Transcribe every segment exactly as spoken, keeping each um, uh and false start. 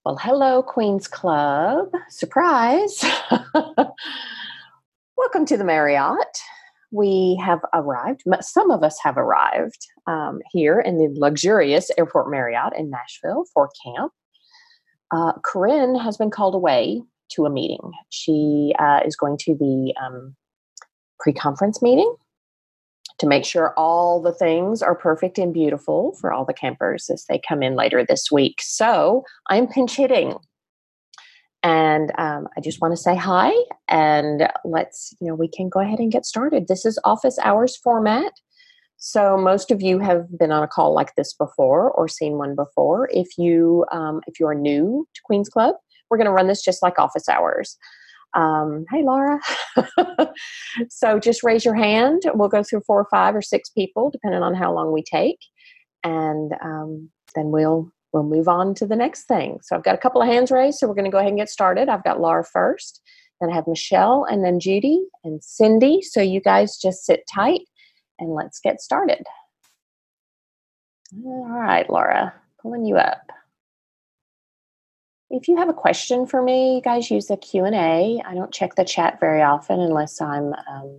Well, hello, Queen's Club. Surprise. Welcome to the Marriott. We have arrived, some of us have arrived um, here in the luxurious Airport Marriott in Nashville for camp. Uh, Corinne has been called away to a meeting. She uh, is going to the um, pre-conference meeting to make sure all the things are perfect and beautiful for all the campers as they come in later this week. So I'm pinch hitting. And um, I just want to say hi, and let's, you know, we can go ahead and get started. This is office hours format. So most of you have been on a call like this before or seen one before. If you, um, if you're new to Queen's Club, we're going to run this just like office hours. Um, hey, Laura. So just raise your hand. We'll go through four or five or six people, depending on how long we take. And um, then we'll we'll move on to the next thing. So I've got a couple of hands raised, so we're going to go ahead and get started. I've got Laura first, then I have Michelle, and then Judy and Cindy. So you guys just sit tight, and let's get started. All right, Laura, pulling you up. If you have a question for me, you guys use the Q and A. I don't check the chat very often unless I'm... Um...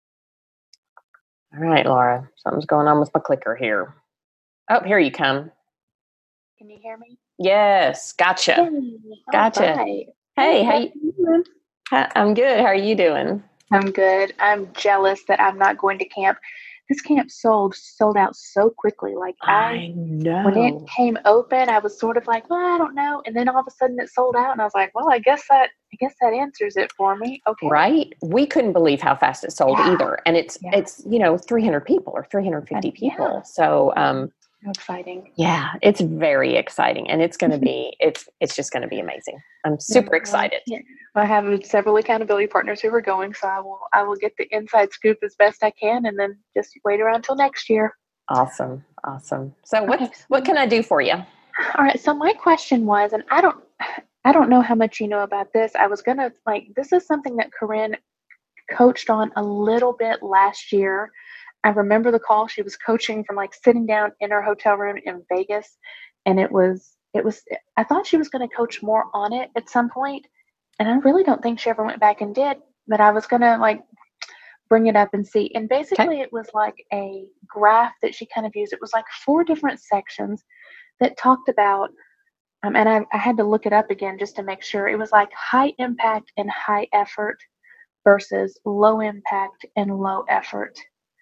All right, Laura, something's going on with my clicker here. Oh, here you come. Can you hear me? Yes, gotcha. Hey, Gotcha. right. Hey, how you doing? I'm good. How are you doing? I'm good. I'm jealous that I'm not going to camp. This camp sold sold out so quickly. Like I, I know. When it came open, I was sort of like, well, I don't know. And then all of a sudden it sold out, and I was like, well, I guess that I guess that answers it for me. Okay. Right? We couldn't believe how fast it sold Yeah. either. And it's Yeah. it's, you know, three hundred people or three hundred fifty And, people. yeah. So um So exciting. yeah, it's very exciting, and it's going to be it's it's just going to be amazing. I'm super excited. Yeah. I have several accountability partners who are going, so I will I will get the inside scoop as best I can, and then just wait around till next year. Awesome, awesome. So what Okay, so, what can I do for you? All right. So my question was, and I don't I don't know how much you know about this. I was gonna like this is something that Corinne coached on a little bit last year. I remember the call. She was coaching from like sitting down in her hotel room in Vegas, and it was it was I thought she was going to coach more on it at some point, and I really don't think she ever went back and did, but I was going to like bring it up and see. And basically Okay. it was like a graph that she kind of used. It was like four different sections that talked about um, and I, I had to look it up again just to make sure. It was like high impact and high effort versus low impact and low effort.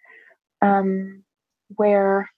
Um, where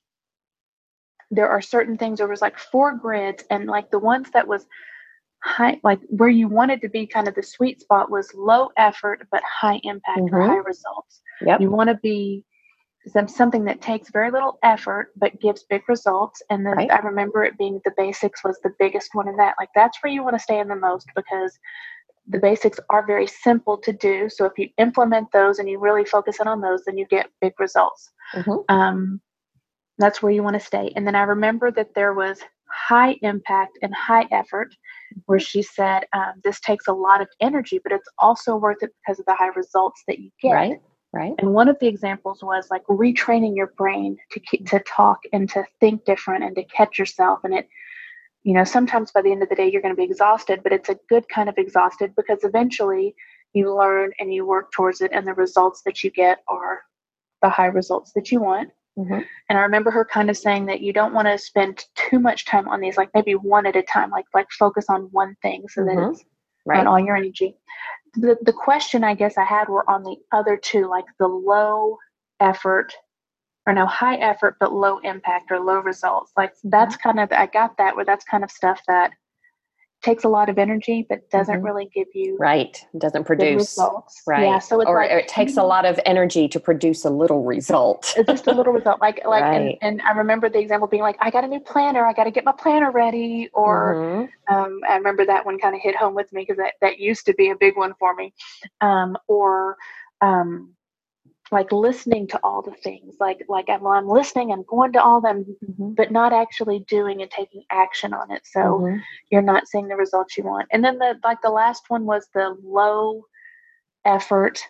there are certain things, there was like four grids, and like the ones that was high, like where you wanted to be kind of the sweet spot was low effort but high impact Mm-hmm. or high results. Yep. You want to be some, something that takes very little effort but gives big results. And then Right. I remember it being the basics was the biggest one in that. Like that's where you want to stay in the most, because the basics are very simple to do. So if you implement those and you really focus in on those, then you get big results. Mm-hmm. Um, that's where you want to stay. And then I remember that there was high impact and high effort, where she said, um, this takes a lot of energy, but it's also worth it because of the high results that you get. Right. Right. And one of the examples was like retraining your brain to keep, to talk and to think different and to catch yourself. And it, you know, sometimes by the end of the day, you're going to be exhausted, but it's a good kind of exhausted, because eventually you learn and you work towards it, and the results that you get are the high results that you want. Mm-hmm. And I remember her kind of saying that you don't want to spend too much time on these, like maybe one at a time, like like focus on one thing so Mm-hmm. that it's Right. not all your energy. The the question I guess I had were on the other two, like the low effort, or no, high effort but low impact or low results. Like that's kind of, I got that, where that's kind of stuff that takes a lot of energy but doesn't Mm-hmm. really give you Right. It doesn't good produce. results. Right. Yeah. So it's or, like or it takes a lot of energy to produce a little result. it's just a little result. Like like Right. and, and I remember the example being like, I got a new planner, I got to get my planner ready. Or Mm-hmm. um, I remember that one kind of hit home with me, because that, that used to be a big one for me. Um, or um, like listening to all the things, like like I'm, well, I'm listening, I'm going to all them, Mm-hmm. but not actually doing and taking action on it. So Mm-hmm. you're not seeing the results you want. And then the like the last one was the low effort,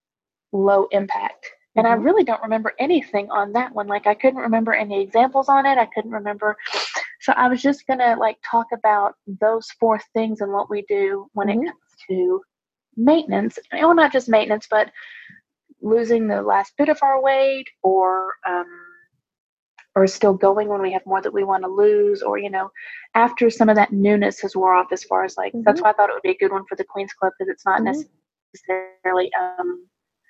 low impact. And I really don't remember anything on that one. Like I couldn't remember any examples on it. I couldn't remember So I was just going to like talk about those four things and what we do when it Mm-hmm. comes to maintenance. Well, not just maintenance, but losing the last bit of our weight, or um, or still going when we have more that we want to lose, or, you know, after some of that newness has wore off, as far as like, Mm-hmm. that's why I thought it would be a good one for the Queen's Club, because it's not Mm-hmm. necessarily, um,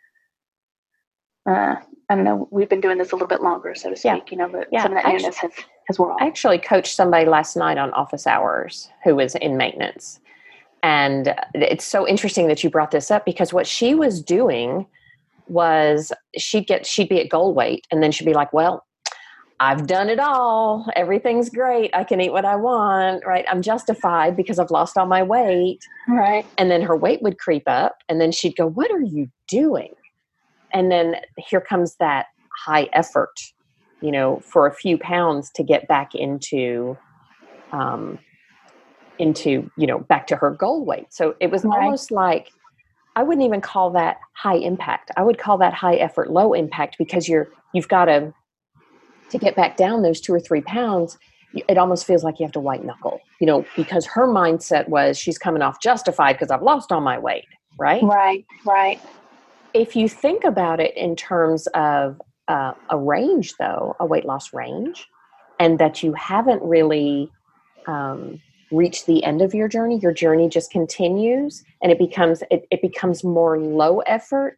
uh, I don't know, we've been doing this a little bit longer, so to speak, Yeah. you know, but Yeah. some of that Actually, newness has, has wore off. I actually coached somebody last night on office hours who was in maintenance. And it's so interesting that you brought this up, because what she was doing was she'd get, she'd be at goal weight, and then she'd be like, well, I've done it all. Everything's great. I can eat what I want, right? I'm justified because I've lost all my weight. Right. And then her weight would creep up, and then she'd go, what are you doing? And then here comes that high effort, you know, for a few pounds to get back into, um, into, you know, back to her goal weight. So it was Right. almost like, I wouldn't even call that high impact. I would call that high effort, low impact, because you're, you've got to, to get back down those two or three pounds, it almost feels like you have to white knuckle, you know, because her mindset was she's coming off justified because I've lost all my weight, right? Right, right. If you think about it in terms of uh, a range, though, a weight loss range, and that you haven't really um, reached the end of your journey, your journey just continues, and it becomes it, it becomes more low effort.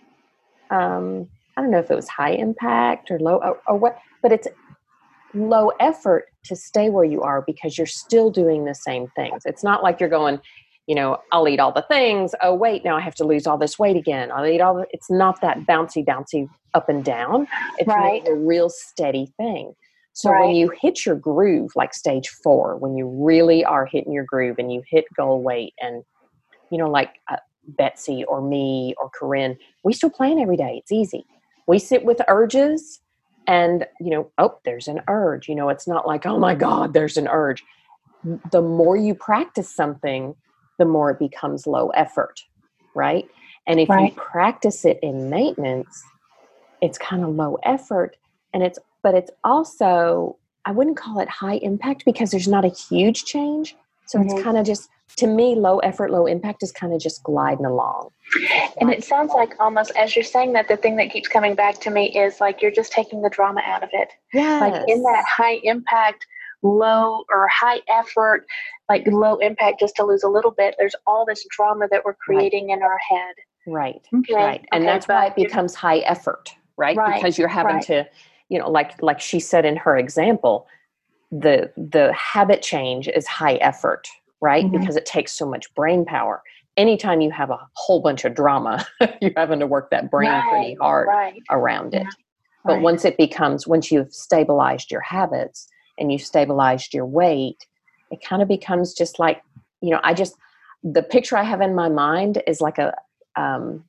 Um, I don't know if it was high impact or low or, or what, but it's low effort to stay where you are because you're still doing the same things. It's not like you're going, you know, I'll eat all the things. Oh, wait, now I have to lose all this weight again. I'll eat all the, it's not that bouncy, bouncy up and down. It's Right. more of a real steady thing. So Right. when you hit your groove, like stage four, when you really are hitting your groove and you hit goal weight, and, you know, like uh, Betsy or me or Corinne, we still plan every day. It's easy. We sit with urges and, you know, oh, there's an urge. You know, it's not like, oh my God, there's an urge. The more you practice something, the more it becomes low effort, right? And if Right. you practice it in maintenance, it's kind of low effort, and it's, but it's also, I wouldn't call it high impact because there's not a huge change. So Mhm. it's kind of just, to me, low effort, low impact is kind of just gliding along. And it sounds like almost as you're saying that, the thing that keeps coming back to me is like you're just taking the drama out of it. Yes. Like in that high impact, low or high effort, like low impact just to lose a little bit, there's all this drama that we're creating in our head. Right. Okay. Right. And okay, that's why it but if- becomes high effort, right? Right, Because you're having right. to, you know, like like she said in her example, the the habit change is high effort, right? Mhm. Because it takes so much brain power. Anytime you have a whole bunch of drama, you're having to work that brain pretty Right, hard right. around it. Yeah, But right. once it becomes, once you've stabilized your habits and you've stabilized your weight, it kind of becomes just like, you know, I just, the picture I have in my mind is like a, um,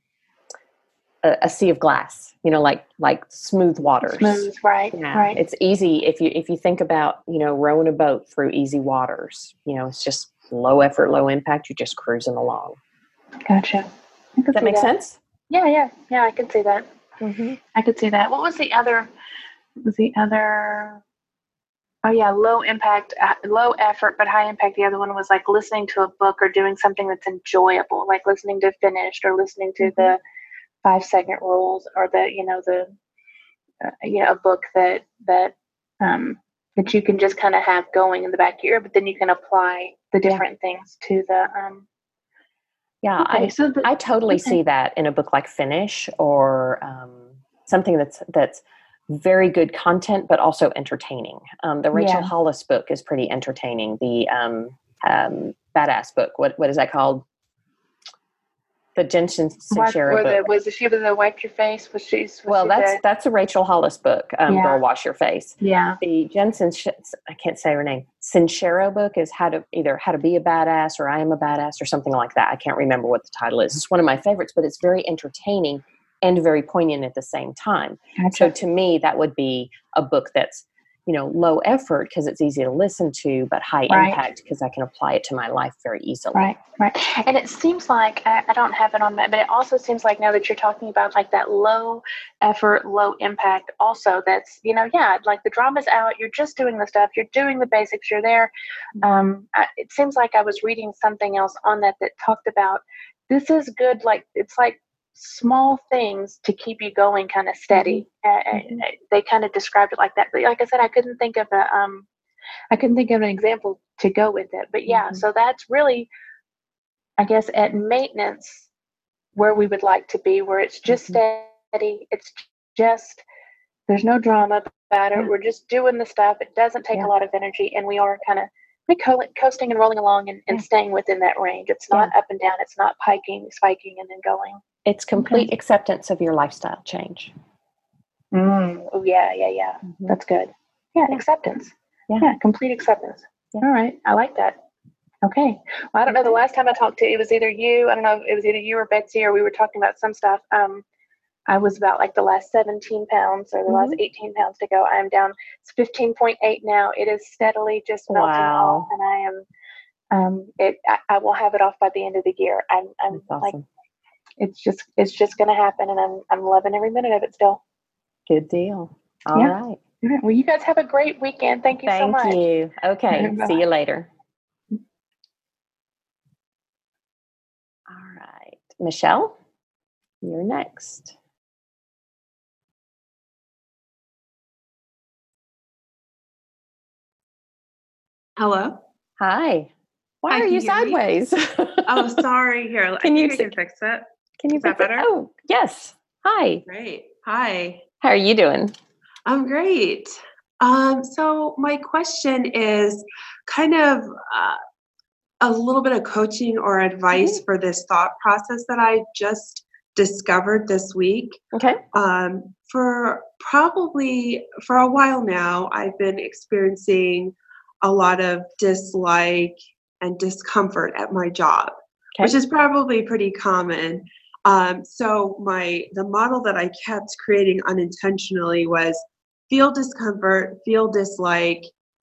a, a sea of glass, you know, like, like smooth waters. Smooth, right, Yeah. right. It's easy. If you, if you think about, you know, rowing a boat through easy waters, you know, it's just low effort, low impact. You're just cruising along. Gotcha. I could Does that see make that. sense? Yeah, yeah, yeah. I could see that. Mm-hmm. I could see that. What was the other? What was the other? Oh yeah, low impact, uh, low effort, but high impact. The other one was like listening to a book or doing something that's enjoyable, like listening to Finished or listening to Mm-hmm. the Five Second Rules, or the you know the uh, you know a book that that um, that you can just kind of have going in the back of your ear, but then you can apply the different yeah. things to the. Um, yeah, okay, I so the, I totally okay. see that in a book like Finish, or um, something that's that's very good content, but also entertaining. Um, the Rachel Yeah. Hollis book is pretty entertaining. The um, um, Badass book. What what is that called? The Jensen Sincero or book. The, was she the Wipe Your Face? Was she? Was well, she that's the, that's a Rachel Hollis book. Um, Yeah. Girl, Wash Your Face. Yeah. The Jensen, I can't say her name. Sincero book is how to either how to be a badass or I am a badass or something like that. I can't remember what the title is. It's one of my favorites, but it's very entertaining and very poignant at the same time. Gotcha. So to me, that would be a book that's, you know, low effort because it's easy to listen to, but high Right. impact because I can apply it to my life very easily. Right, right. And it seems like, I, I don't have it on that, but it also seems like now that you're talking about like that low effort, low impact also, that's, you know, yeah, like the drama's out, you're just doing the stuff, you're doing the basics, you're there. Um, I, it seems like I was reading something else on that that talked about this is good, like it's like small things to keep you going kind of steady. Mm-hmm. Uh, mm-hmm. They kind of described it like that. But like I said, I couldn't think of a, um, I couldn't think of an example to go with it. But yeah, mm-hmm. so that's really, I guess, at maintenance where we would like to be, where it's just mm-hmm. steady. It's just, there's no drama about it. Yeah. We're just doing the stuff. It doesn't take yeah. a lot of energy. And we are kind of co- coasting and rolling along and, and yeah. staying within that range. It's not yeah. up and down. It's not piking, spiking, and then going. It's complete okay. acceptance of your lifestyle change. Mm. Oh, yeah, yeah, yeah. Mm-hmm. That's good. Yeah, yeah. acceptance. Yeah. yeah, complete acceptance. Yeah. All right. I like that. Okay. Well, I don't know. The last time I talked to you, it was either you, I don't know if it was either you or Betsy, or we were talking about some stuff. Um, I was about like the last seventeen pounds or the mm-hmm. last eighteen pounds to go. I am down. It's fifteen point eight now. It is steadily just melting wow. off, and I am, um, it, I, I will have it off by the end of the year. I'm, I'm That's awesome. like, it's just, it's just going to happen. And I'm, I'm loving every minute of it still. Good deal. All yeah. right. Well, you guys have a great weekend. Thank you Thank so much. Thank you. Okay. See you later. All right. Michelle, you're next. Hello. Hi. Why Hi, are you sideways? Oh, sorry. Here, can I you think I can fix it. Can you Is fix that better? It? Oh, yes. Hi. Great. Hi. How are you doing? I'm great. Um, so my question is kind of uh, a little bit of coaching or advice mm-hmm. for this thought process that I just discovered this week. Okay. Um, for probably for a while now, I've been experiencing a lot of dislike and discomfort at my job, okay. which is probably pretty common. Um, so my the model that I kept creating unintentionally was feel discomfort, feel dislike,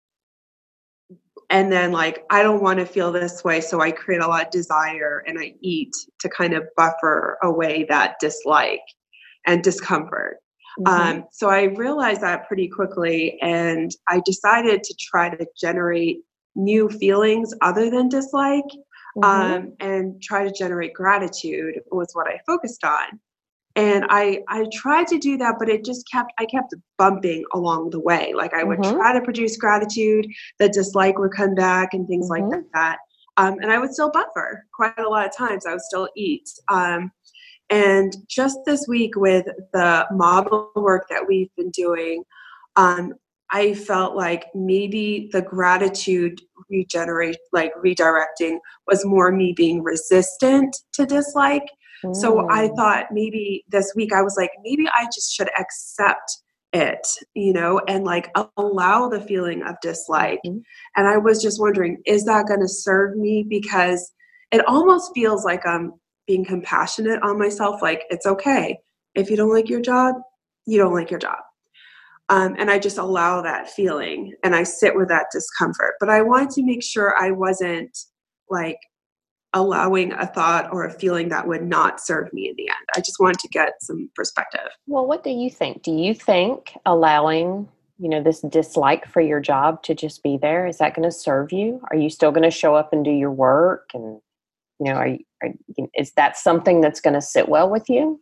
and then like, I don't want to feel this way. So I create a lot of desire and I eat to kind of buffer away that dislike and discomfort. Mm-hmm. Um, so I realized that pretty quickly, and I decided to try to generate new feelings other than dislike, mm-hmm. um, and try to generate gratitude was what I focused on. And I, I tried to do that, but it just kept, I kept bumping along the way. Like I would mm-hmm. try to produce gratitude, the dislike would come back and things mm-hmm. like that. Um, and I would still buffer quite a lot of times. I would still eat. Um, and just this week with the model work that we've been doing, um, I felt like maybe the gratitude regenerate, like redirecting was more me being resistant to dislike. Mm. So I thought maybe this week I was like, maybe I just should accept it, you know, and like allow the feeling of dislike. Mm-hmm. And I was just wondering, is that going to serve me? Because it almost feels like I'm being compassionate on myself. Like, it's okay. If you don't like your job, you don't like your job. Um, and I just allow that feeling and I sit with that discomfort. But I wanted to make sure I wasn't like allowing a thought or a feeling that would not serve me in the end. I just wanted to get some perspective. Well, what do you think? Do you think allowing, you know, this dislike for your job to just be there, is that going to serve you? Are you still going to show up and do your work? And, you know, are, you, are is that something that's going to sit well with you?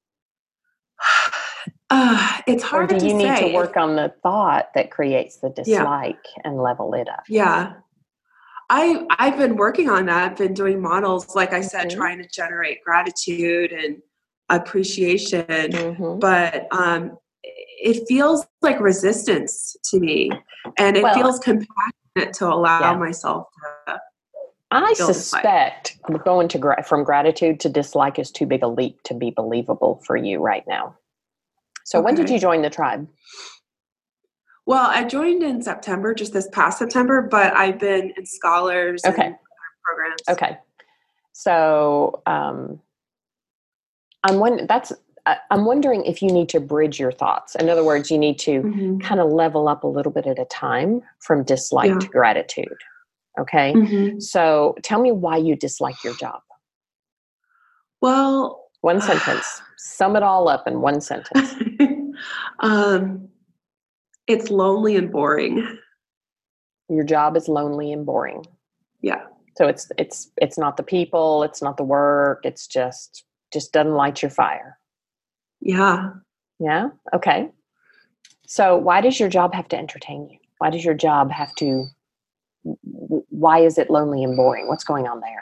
Uh, it's hard to say. Or do you need to work on the thought that creates the dislike yeah. and level it up? Yeah. I, I've been working on that. I've been doing models, like I said, mm-hmm. trying to generate gratitude and appreciation. Mm-hmm. But um, it feels like resistance to me. And it well, feels compassionate to allow yeah. myself to I suspect dislike. going to gra- from gratitude to dislike is too big a leap to be believable for you right now. So okay. when did you join the tribe? Well, I joined in September, just this past September, but I've been in scholars okay. and programs. Okay. So um, I'm one, that's I, I'm wondering if you need to bridge your thoughts. In other words, you need to Mm-hmm. kind of level up a little bit at a time from dislike Yeah. to gratitude. Okay. Mm-hmm. So tell me why you dislike your job. Well, One sentence. Sum it all up in one sentence. um, it's lonely and boring. Your job is lonely and boring. Yeah. So it's it's it's not the people, it's not the work, it's just just doesn't light your fire. Yeah. Yeah? Okay. So why does your job have to entertain you? Why does your job have to why is it lonely and boring? What's going on there?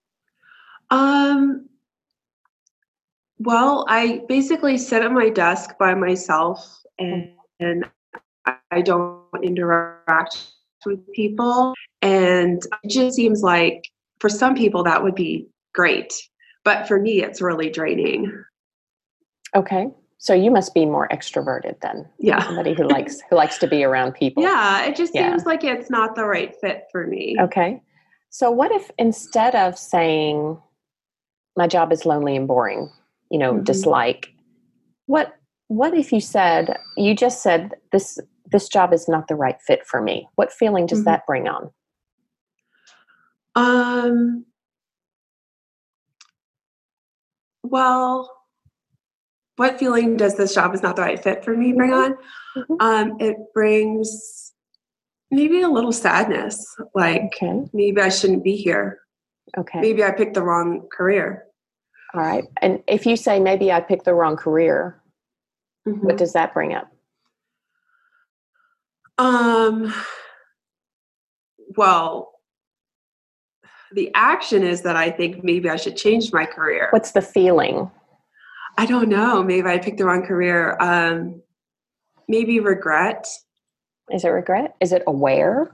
Um, well, I basically sit at my desk by myself and, and I don't interact with people. And it just seems like for some people that would be great. But for me, it's really draining. Okay. So you must be more extroverted then. Yeah. Somebody who likes who likes to be around people. Yeah, it just Yeah. seems like it's not the right fit for me. Okay. So what if instead of saying my job is lonely and boring, you know, Mhm. dislike, what what if you said you just said this this job is not the right fit for me? What feeling does Mhm. that bring on? Um, well, what feeling does this job is not the right fit for me bring on? Mhm. Um, it brings maybe a little sadness, like Okay. maybe I shouldn't be here. Okay. Maybe I picked the wrong career. All right. And if you say maybe I picked the wrong career, Mhm. what does that bring up? Um, well, the action is that I think maybe I should change my career. What's the feeling? I don't know. Maybe I picked the wrong career. Um, maybe regret. Is it regret? Is it aware?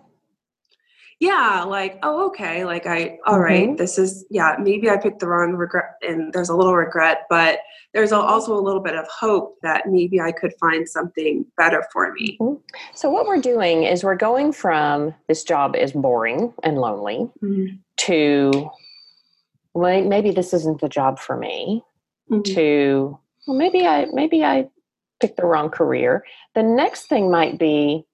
Yeah, like, oh, okay. Like I, all right, Mhm. this is, yeah, maybe I picked the wrong regret and there's a little regret, but there's a, also a little bit of hope that maybe I could find something better for me. Mhm. So what we're doing is we're going from this job is boring and lonely Mm-hmm. to, well, maybe this isn't the job for me, Mm-hmm. to, well, maybe I, maybe I picked the wrong career. The next thing might be,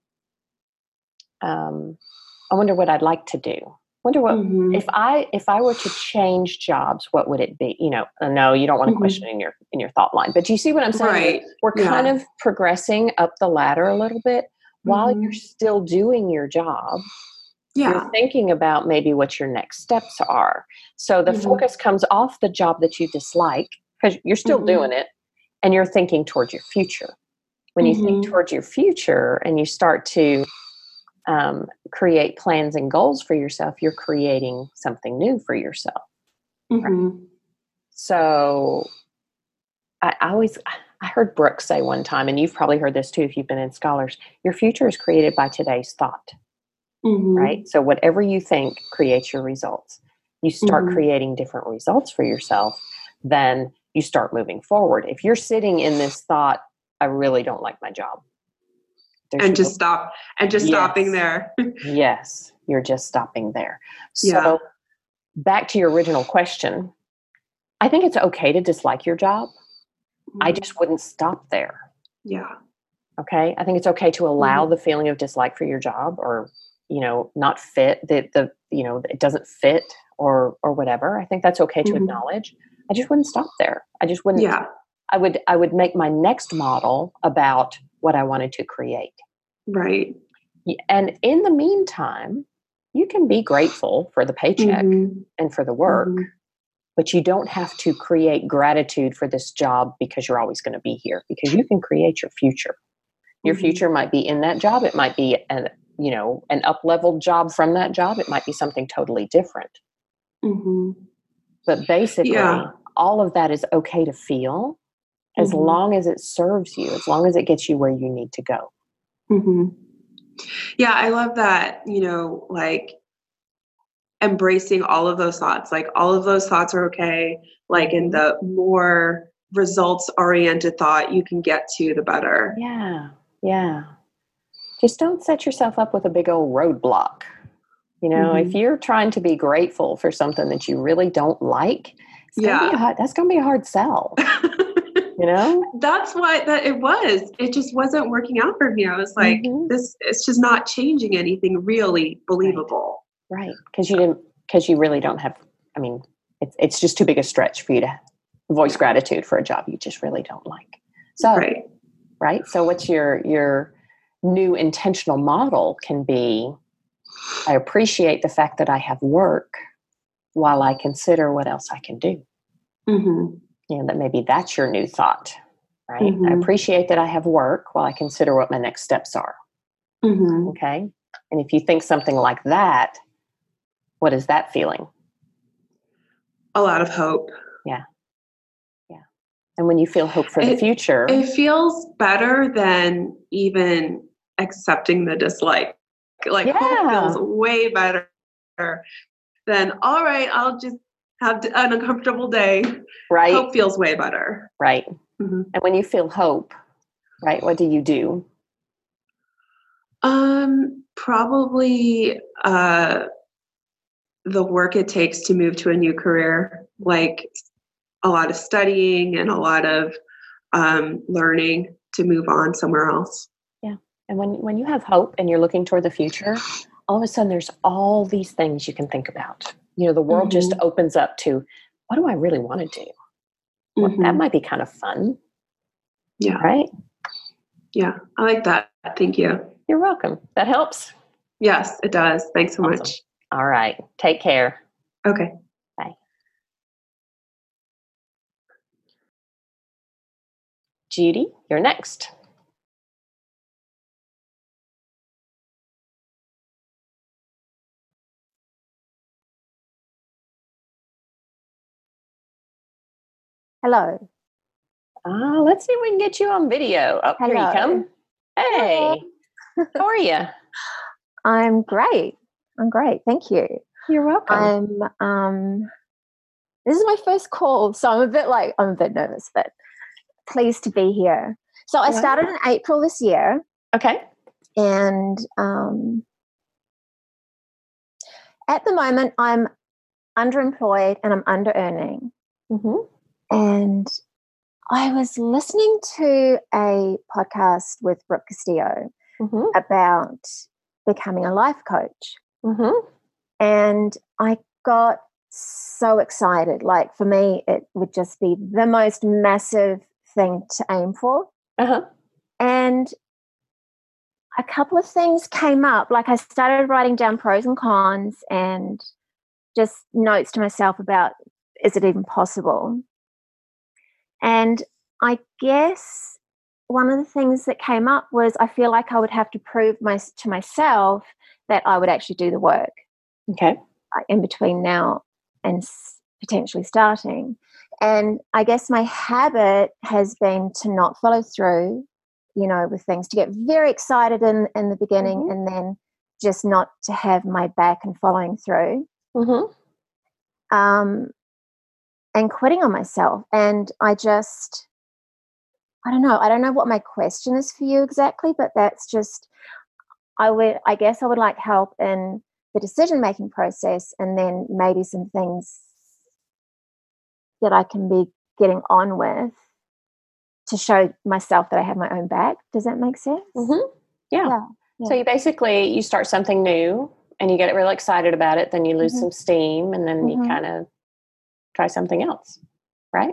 um, I wonder what I'd like to do. Wonder what Mm-hmm. if I if I were to change jobs, what would it be? You know, uh, no, you don't want to Mhm. question in your in your thought line. But do you see what I'm saying? Right. We're Yeah. kind of progressing up the ladder a little bit while Mhm. you're still doing your job. Yeah. You're thinking about maybe what your next steps are. So the Mhm. focus comes off the job that you dislike because you're still Mhm. doing it, and you're thinking towards your future. When you think Mhm. towards your future and you start to um, create plans and goals for yourself, you're creating something new for yourself. Mhm. So I, I always, I heard Brooks say one time, and you've probably heard this too if you've been in Scholars, your future is created by today's thought, Mhm. right? So whatever you think creates your results. You start Mhm. creating different results for yourself, then you start moving forward. If you're sitting in this thought, I really don't like my job. There's And just no- stop and just Yes. stopping there. Yes, you're just stopping there. So Yeah. back to your original question, I think it's okay to dislike your job. I Mhm. just wouldn't stop there. Yeah. Okay. I think it's okay to allow Mhm. the feeling of dislike for your job or, you know, not fit the, the, you know, it doesn't fit or, or whatever. I think that's okay to Mhm. acknowledge. I just wouldn't stop there. I just wouldn't, Yeah. I would, I would make my next model about what I wanted to create. Right. And in the meantime, you can be grateful for the paycheck Mhm. and for the work, Mhm. but you don't have to create gratitude for this job because you're always going to be here, because you can create your future. Your Mhm. future might be in that job. It might be an, you know, an up-leveled job from that job. It might be something totally different. Mhm. But basically, Yeah. all of that is okay to feel as Mhm. long as it serves you, as long as it gets you where you need to go. Mhm. Yeah, I love that, you know, like embracing all of those thoughts. Like all of those thoughts are okay. Like in the more results oriented thought you can get to, the better. Yeah. Yeah. Just don't set yourself up with a big old roadblock. You know, Mhm. if you're trying to be grateful for something that you really don't like, it's gonna be a Yeah. hard, that's going to be a hard sell. You know? That's why that it was. It just wasn't working out for me. I was like, Mhm. this it's just not changing anything really believable. Right. Because you didn't, because you really don't have, I mean, it's, it's just too big a stretch for you to voice Yeah. gratitude for a job you just really don't like. So, Right. right. So what's your, your new intentional model can be, I appreciate the fact that I have work while I consider what else I can do. Mm-hmm. You know, that maybe that's your new thought, right? I Mm-hmm. appreciate that I have work while I consider what my next steps are. Mm-hmm. Okay. And if you think something like that, what is that feeling? A lot of hope. Yeah. Yeah. And when you feel hope for the It, future, it feels better than even accepting the dislike. Like Yeah. hope feels way better than, all right, I'll just have an uncomfortable day. right? Hope feels way better. Right. Mm-hmm. And when you feel hope, right, what do you do? Um, probably uh, the work it takes to move to a new career, like a lot of studying and a lot of um, learning to move on somewhere else. Yeah. And when, when you have hope and you're looking toward the future, all of a sudden there's all these things you can think about. You know, the world Mm-hmm. just opens up to, what do I really want to do? Well, Mm-hmm. that might be kind of fun. Yeah. Right? Yeah. I like that. Thank you. You're welcome. That helps. Yes, it does. Thanks so Awesome. much. All right. Take care. Okay. Bye. Judy, you're next. Hello. Uh, let's see if we can get you on video. Oh, here you Hello. come. Hey, how are you? I'm great. I'm great. Thank you. You're welcome. I'm um this is my first call, so I'm a bit like I'm a bit nervous, but pleased to be here. So I Wow. started in April this year, Okay. and um at the moment I'm underemployed and I'm under earning. Mm-hmm. And I was listening to a podcast with Brooke Castillo Mm-hmm. about becoming a life coach. Mm-hmm. And I got so excited. Like for me, it would just be the most massive thing to aim for. Uh-huh. And a couple of things came up. Like I started writing down pros and cons and just notes to myself about, is it even possible? And I guess one of the things that came up was I feel like I would have to prove my, to myself that I would actually do the work. Okay. In between now and potentially starting. And I guess my habit has been to not follow through, you know, with things, to get very excited in, in the beginning Mm-hmm. and then just not to have my back and following through. Mm-hmm. Um, and quitting on myself. And I just, I don't know. I don't know what my question is for you exactly, but that's just, I would, I guess I would like help in the decision-making process, and then maybe some things that I can be getting on with to show myself that I have my own back. Does that make sense? Mm-hmm. Yeah. Yeah, yeah. So you basically, you start something new and you get really excited about it, then you lose Mhm. some steam, and then Mhm. you kind of try something else, right?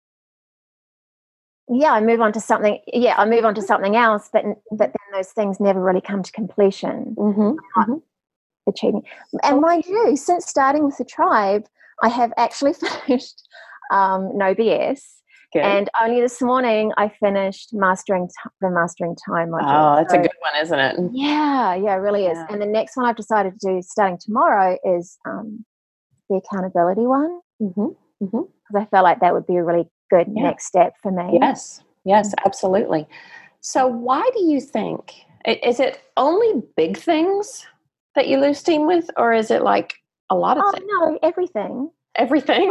Yeah, I move on to something. Yeah, I move on to something else, but but then those things never really come to completion. Mm-hmm. Mm-hmm. Achieving. And mind you, since starting with the tribe, I have actually finished um, No B S. Good. And only this morning I finished mastering t- the mastering time module. Oh, that's So, a good one, isn't it? yeah, yeah, it really is. Yeah. And the next one I've decided to do starting tomorrow is um, the accountability one, Mm-hmm. Mm-hmm. because I felt like that would be a really good Yeah. next step for me. Yes. Yes, absolutely. So why do you think, i- is it only big things that you lose steam with, or is it like a lot of Oh, things? no, everything. Everything?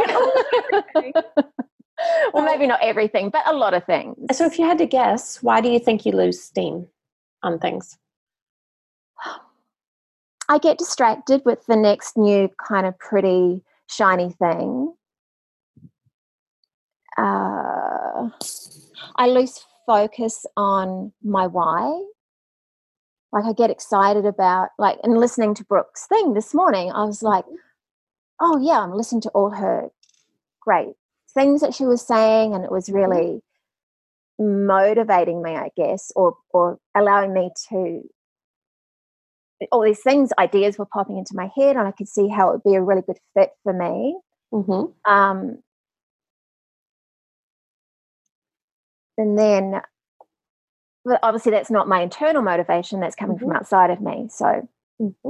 Well, maybe not everything, but a lot of things. So if you had to guess, why do you think you lose steam on things? I get distracted with the next new kind of pretty shiny thing. Uh, I lose focus on my why. Like I get excited about, like, and listening to Brooke's thing this morning, I was like, oh yeah, I'm listening to all her great things that she was saying, and it was really motivating me, I guess, or or allowing me to, all these things, ideas were popping into my head, and I could see how it would be a really good fit for me. Mm-hmm. Um, and then, but obviously that's not my internal motivation, that's coming Mm-hmm. from outside of me. So, Mm-hmm.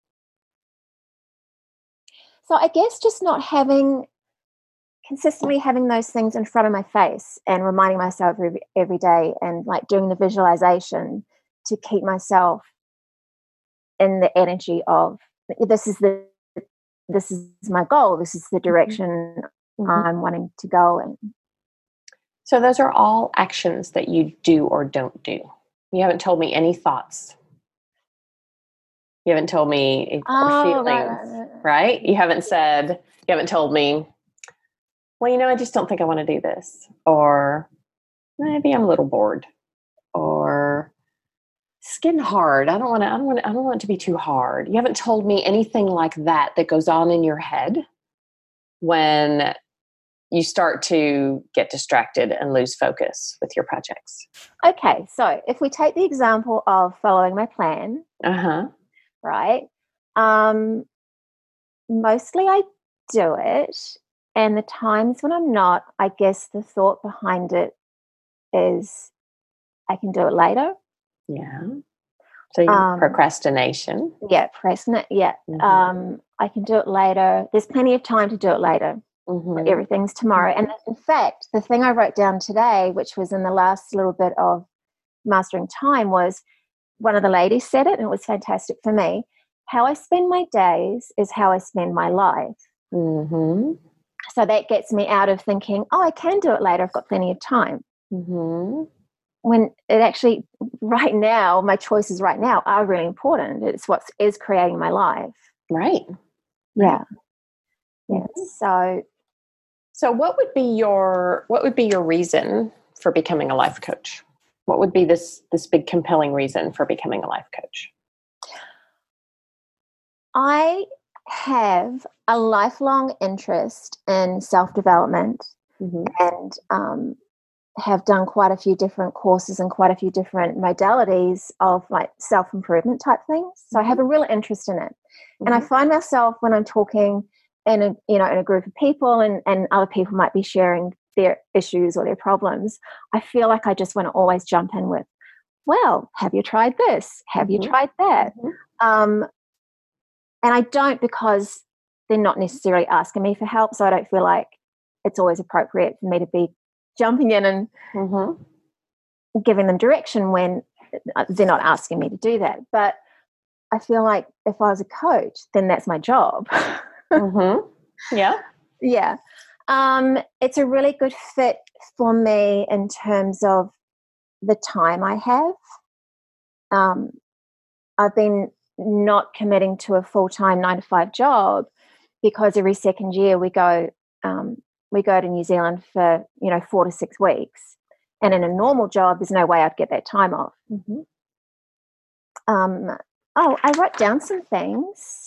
so I guess just not having, consistently having those things in front of my face and reminding myself every, every day, and like doing the visualization to keep myself in the energy of, this is the, this is my goal, this is the direction Mm-hmm. I'm wanting to go in. So those are all actions that you do or don't do. You haven't told me any thoughts. You haven't told me Oh, feelings, right, right, right. right? You haven't said, you haven't told me, well, you know, I just don't think I want to do this. Or maybe I'm a little bored. Or skin hard. I don't want to, I don't want to, I don't want it to be too hard. You haven't told me anything like that that goes on in your head when you start to get distracted and lose focus with your projects. Okay, so if we take the example of following my plan, Uh-huh. right? Um, mostly I do it, and the times when I'm not, I guess the thought behind it is I can do it later. Yeah. So you Um, procrastination. Yeah, procrastinate. Yeah, Mhm. um, I can do it later. There's plenty of time to do it later. Mhm. Everything's tomorrow. And in fact, the thing I wrote down today, which was in the last little bit of Mastering Time, was one of the ladies said it, and it was fantastic for me. How I spend my days is how I spend my life. Mhm. So that gets me out of thinking, oh, I can do it later, I've got plenty of time. Mhm. When it actually, right now, my choices right now are really important. It's what is creating my life. Right. Yeah. Yeah. Mhm. So, So what would be your what would be your reason for becoming a life coach? What would be this this big compelling reason for becoming a life coach? I have a lifelong interest in self-development, Mhm. and um, have done quite a few different courses and quite a few different modalities of like self-improvement type things. So I have a real interest in it. And I Mhm. find myself when I'm talking in a, you know, in a group of people, and, and other people might be sharing their issues or their problems, I feel like I just want to always jump in with, well, have you tried this? Have you Mhm. tried that? Mhm. Um, and I don't, because they're not necessarily asking me for help. So I don't feel like it's always appropriate for me to be jumping in and Mhm. giving them direction when they're not asking me to do that. But I feel like if I was a coach, then that's my job. Mhm. Yeah. Yeah. Um, it's a really good fit for me in terms of the time I have. Um, I've been not committing to a full-time nine to five job, because every second year we go um, we go to New Zealand for, you know, four to six weeks. And in a normal job, there's no way I'd get that time off. Mhm. Um, oh, I wrote down some things.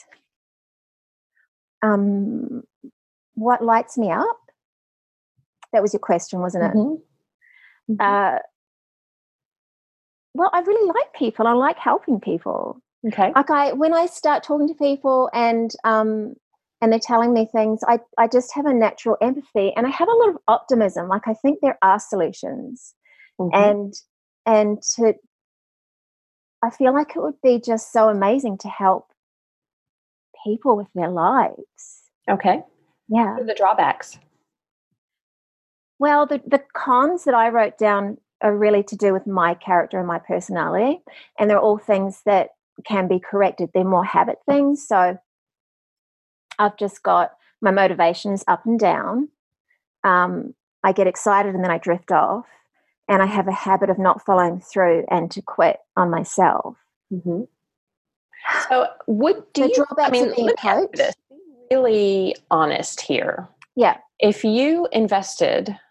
Um, what lights me up? That was your question, wasn't it? Mhm. Mhm. Uh, well, I really like people. I like helping people. Okay. Like I, when I start talking to people and um, and they're telling me things, I, I just have a natural empathy, and I have a lot of optimism. Like I think there are solutions, Mhm. and and to, I feel like it would be just so amazing to help people with their lives. Okay. Yeah. What are the drawbacks? Well, the, the cons that I wrote down are really to do with my character and my personality, and they're all things that can be corrected. They're more habit things. So I've just got, my motivation is up and down. Um, I get excited and then I drift off, and I have a habit of not following through and to quit on myself. Mhm. So would do The you, I drawbacks mean, of being let a me ask you coach. this. Be really honest here. Yeah. If you invested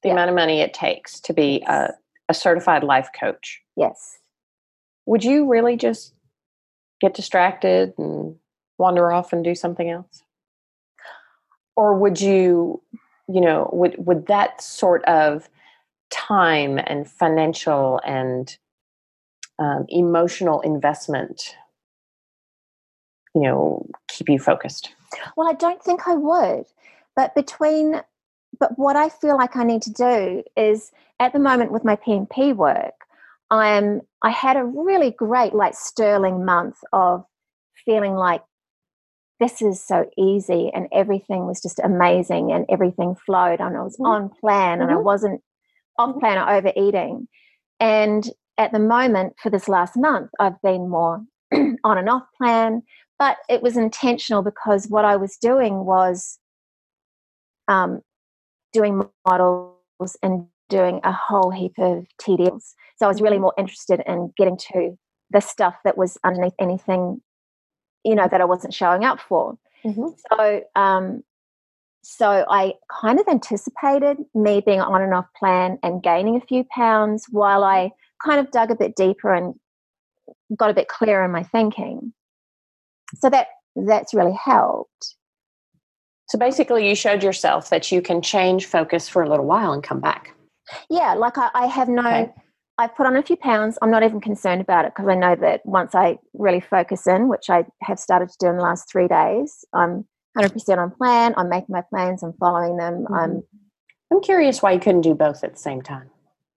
the Yeah. amount of money it takes to be a, a certified life coach, Yes. would you really just get distracted and wander off and do something else? Or would you, you know, would, would that sort of time and financial and um, emotional investment, you know, keep you focused? Well, I don't think I would. But between, but what I feel like I need to do is, at the moment with my P and P work, I'm, I had a really great, like, sterling month of feeling like this is so easy and everything was just amazing and everything flowed and I was Mm-hmm. on plan and Mm-hmm. I wasn't off plan or overeating. And at the moment for this last month, I've been more on and off plan, but it was intentional because what I was doing was um, doing models and doing a whole heap of T D Ls. So I was really more interested in getting to the stuff that was underneath anything, you know, that I wasn't showing up for. Mm-hmm. So, um, so I kind of anticipated me being on and off plan and gaining a few pounds while I kind of dug a bit deeper and got a bit clearer in my thinking. So that that's really helped. So basically, you showed yourself that you can change focus for a little while and come back. Yeah, like I, I have no, Okay. I've put on a few pounds. I'm not even concerned about it because I know that once I really focus in, which I have started to do in the last three days, I'm one hundred percent on plan. I'm making my plans. I'm following them. Mm-hmm. I'm, I'm curious why you couldn't do both at the same time.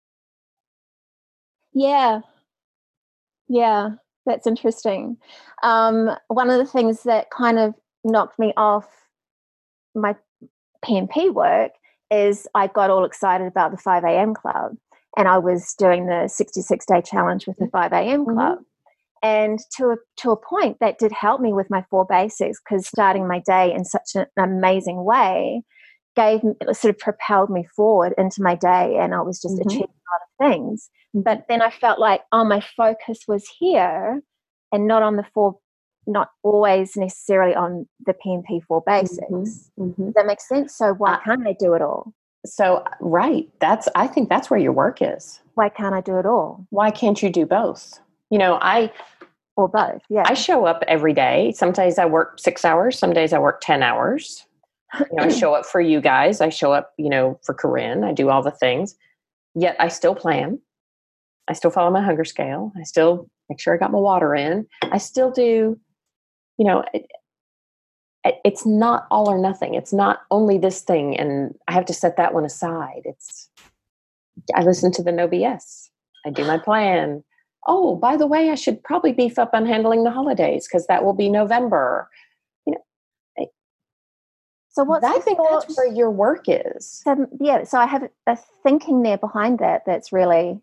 yeah, yeah, that's interesting. Um, one of the things that kind of knocked me off my P and P work is I got all excited about the five a.m. club, and I was doing the sixty-six day challenge with the five a.m. club. Mm-hmm. And to a, to a point, that did help me with my four basics because starting my day in such an amazing way gave me, sort of propelled me forward into my day, and I was just mm-hmm. achieving a lot of things. But then I felt like, oh, my focus was here and not on the four, not always necessarily on the P and P four basics. Mm-hmm. Mm-hmm. Does that make sense? So why uh, can't I do it all? So, right. That's, I think that's where your work is. Why can't I do it all? Why can't you do both? You know, I, or both. Yeah. I show up every day. Some days I work six hours. Some days I work ten hours. You know, I show up for you guys. I show up, you know, for Corinne. I do all the things. Yet I still plan. I still follow my hunger scale. I still make sure I got my water in. I still do, you know, it, it, it's not all or nothing. It's not only this thing and I have to set that one aside. It's, I listen to the No B S. I do my plan. Oh, by the way, I should probably beef up on handling the holidays because that will be November. You know, so what's I think thought? That's where your work is. So, yeah, so I have a thinking there behind that. That's really,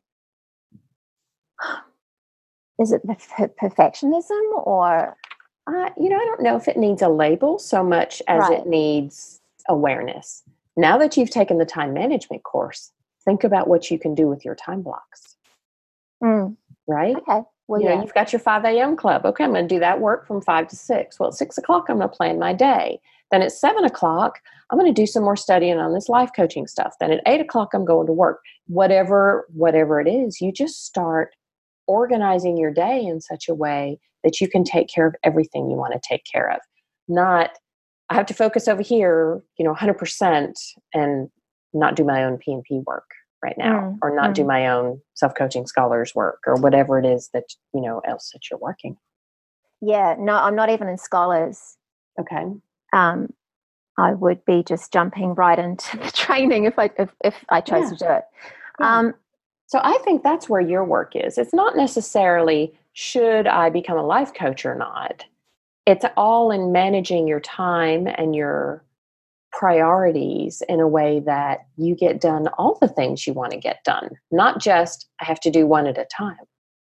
is it perfectionism or? Uh, you know, I don't know if it needs a label so much as right. it needs awareness. Now that you've taken the time management course, think about what you can do with your time blocks. Mm. Right? Okay. Well, you yeah. know, you've got your five a.m. club. Okay, I'm going to do that work from five to six. Well, at six o'clock, I'm going to plan my day. Then at seven o'clock, I'm going to do some more studying on this life coaching stuff. Then at eight o'clock, I'm going to work. Whatever, whatever it is, you just start organizing your day in such a way that you can take care of everything you want to take care of. Not, I have to focus over here, you know, one hundred percent and not do my own P and P work right now, mm, or not mm. do my own self-coaching scholars work or whatever it is that, you know, else that you're working. Yeah, no, I'm not even in scholars. Okay. Um, I would be just jumping right into the training if I, if, if I chose yeah. to do it. Yeah. Um, so I think that's where your work is. It's not necessarily, should I become a life coach or not? It's all in managing your time and your priorities in a way that you get done all the things you want to get done, not just I have to do one at a time.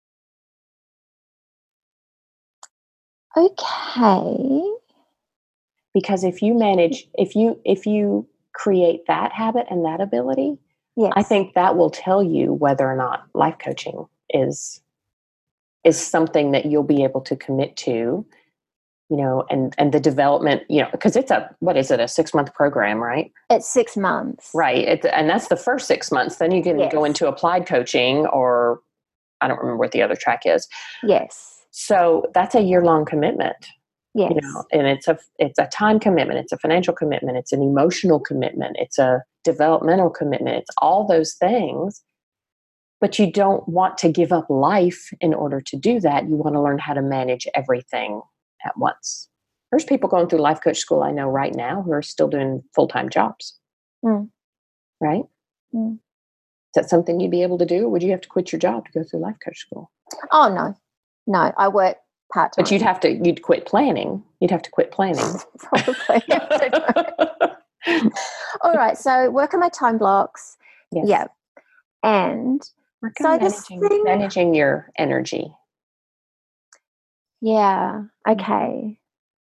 Okay. Because if you manage, if you if you create that habit and that ability, yes. I think that will tell you whether or not life coaching is is something that you'll be able to commit to, you you know, and, and the development, you know, because it's a, what is it, a six month program, right? It's six months. Right. It, and that's the first six months. Then you can Yes. go into applied coaching, or I don't remember what the other track is. Yes. So that's a year long commitment. Yes. You know, and it's a, it's a time commitment. It's a financial commitment. It's an emotional commitment. It's a developmental commitment. It's all those things. But you don't want to give up life in order to do that. You want to learn how to manage everything at once. There's people going through life coach school I know right now who are still doing full-time jobs. Mm. Right? Mm. Is that something you'd be able to do? Or would you have to quit your job to go through life coach school? Oh, no. No, I work part-time. But you'd have to, you'd quit planning. You'd have to quit planning. Probably. All right. So work on my time blocks. Yes. Yeah. And Work so on this managing, thing, managing your energy. yeah. Okay.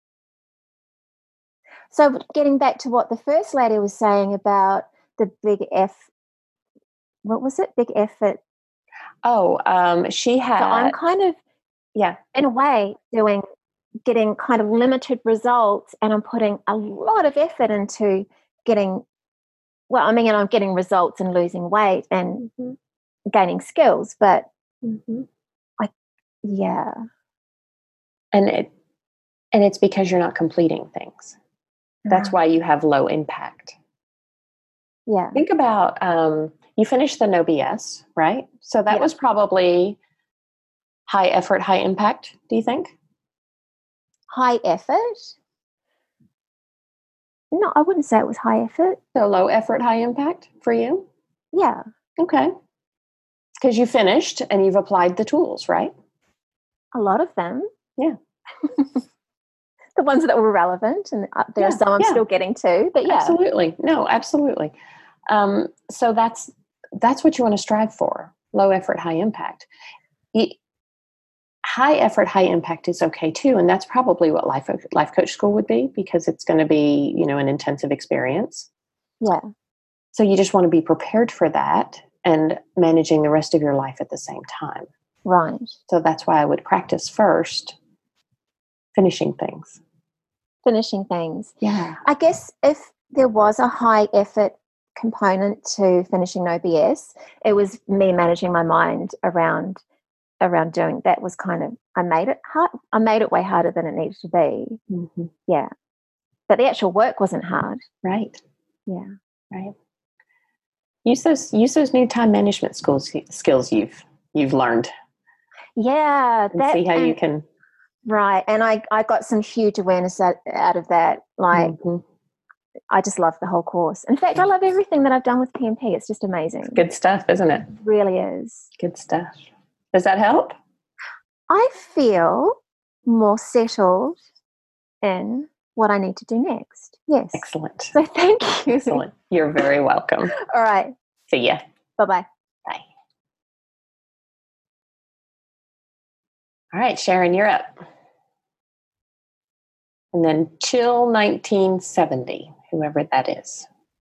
So getting back to what the first lady was saying about the big F, what was it? Big effort. Oh, um, she had. So I'm kind of, yeah, in a way, doing, getting kind of limited results, and I'm putting a lot of effort into getting, well, I mean, I'm getting results and losing weight and mm-hmm. gaining skills, but mm-hmm. I, yeah. And it, and it's because you're not completing things. That's why you have low impact. Yeah. Think about, um, you finished the No B S, right? So that yeah. was probably high effort, high impact, do you think? High effort? No, I wouldn't say it was high effort. So low effort, high impact for you? Yeah. Okay. Because you finished and you've applied the tools, right? A lot of them. Yeah. The ones that were relevant, and there yeah, are some I'm yeah. still getting to, but yeah. Absolutely. No, absolutely. Um, so that's, that's what you want to strive for. Low effort, high impact. You, high effort, high impact is okay too. And that's probably what life, life coach school would be, because it's going to be, you know, an intensive experience. Yeah. So you just want to be prepared for that and managing the rest of your life at the same time. Right. So that's why I would practice first finishing things. Finishing things. Yeah. I guess if there was a high effort component to finishing No B S, it was me managing my mind around around doing that. Was kind of, I made it hard. I made it way harder than it needed to be. Mm-hmm. Yeah. But the actual work wasn't hard. Right. Yeah. Right. Use those use those new time management skills skills you've you've learned. Yeah. And that, see how and, you can. Right. And I, I got some huge awareness out, out of that. Like, Mm-hmm. I just love the whole course. In fact, I love everything that I've done with P M P. It's just amazing. It's good stuff, isn't it? It really is. Good stuff. Does that help? I feel more settled in what I need to do next. Yes. Excellent. So thank you. Excellent. You're very welcome. All right. See ya. Bye-bye. Bye. All right, Sharon, you're up. And then Chill nineteen seventy, whoever that is.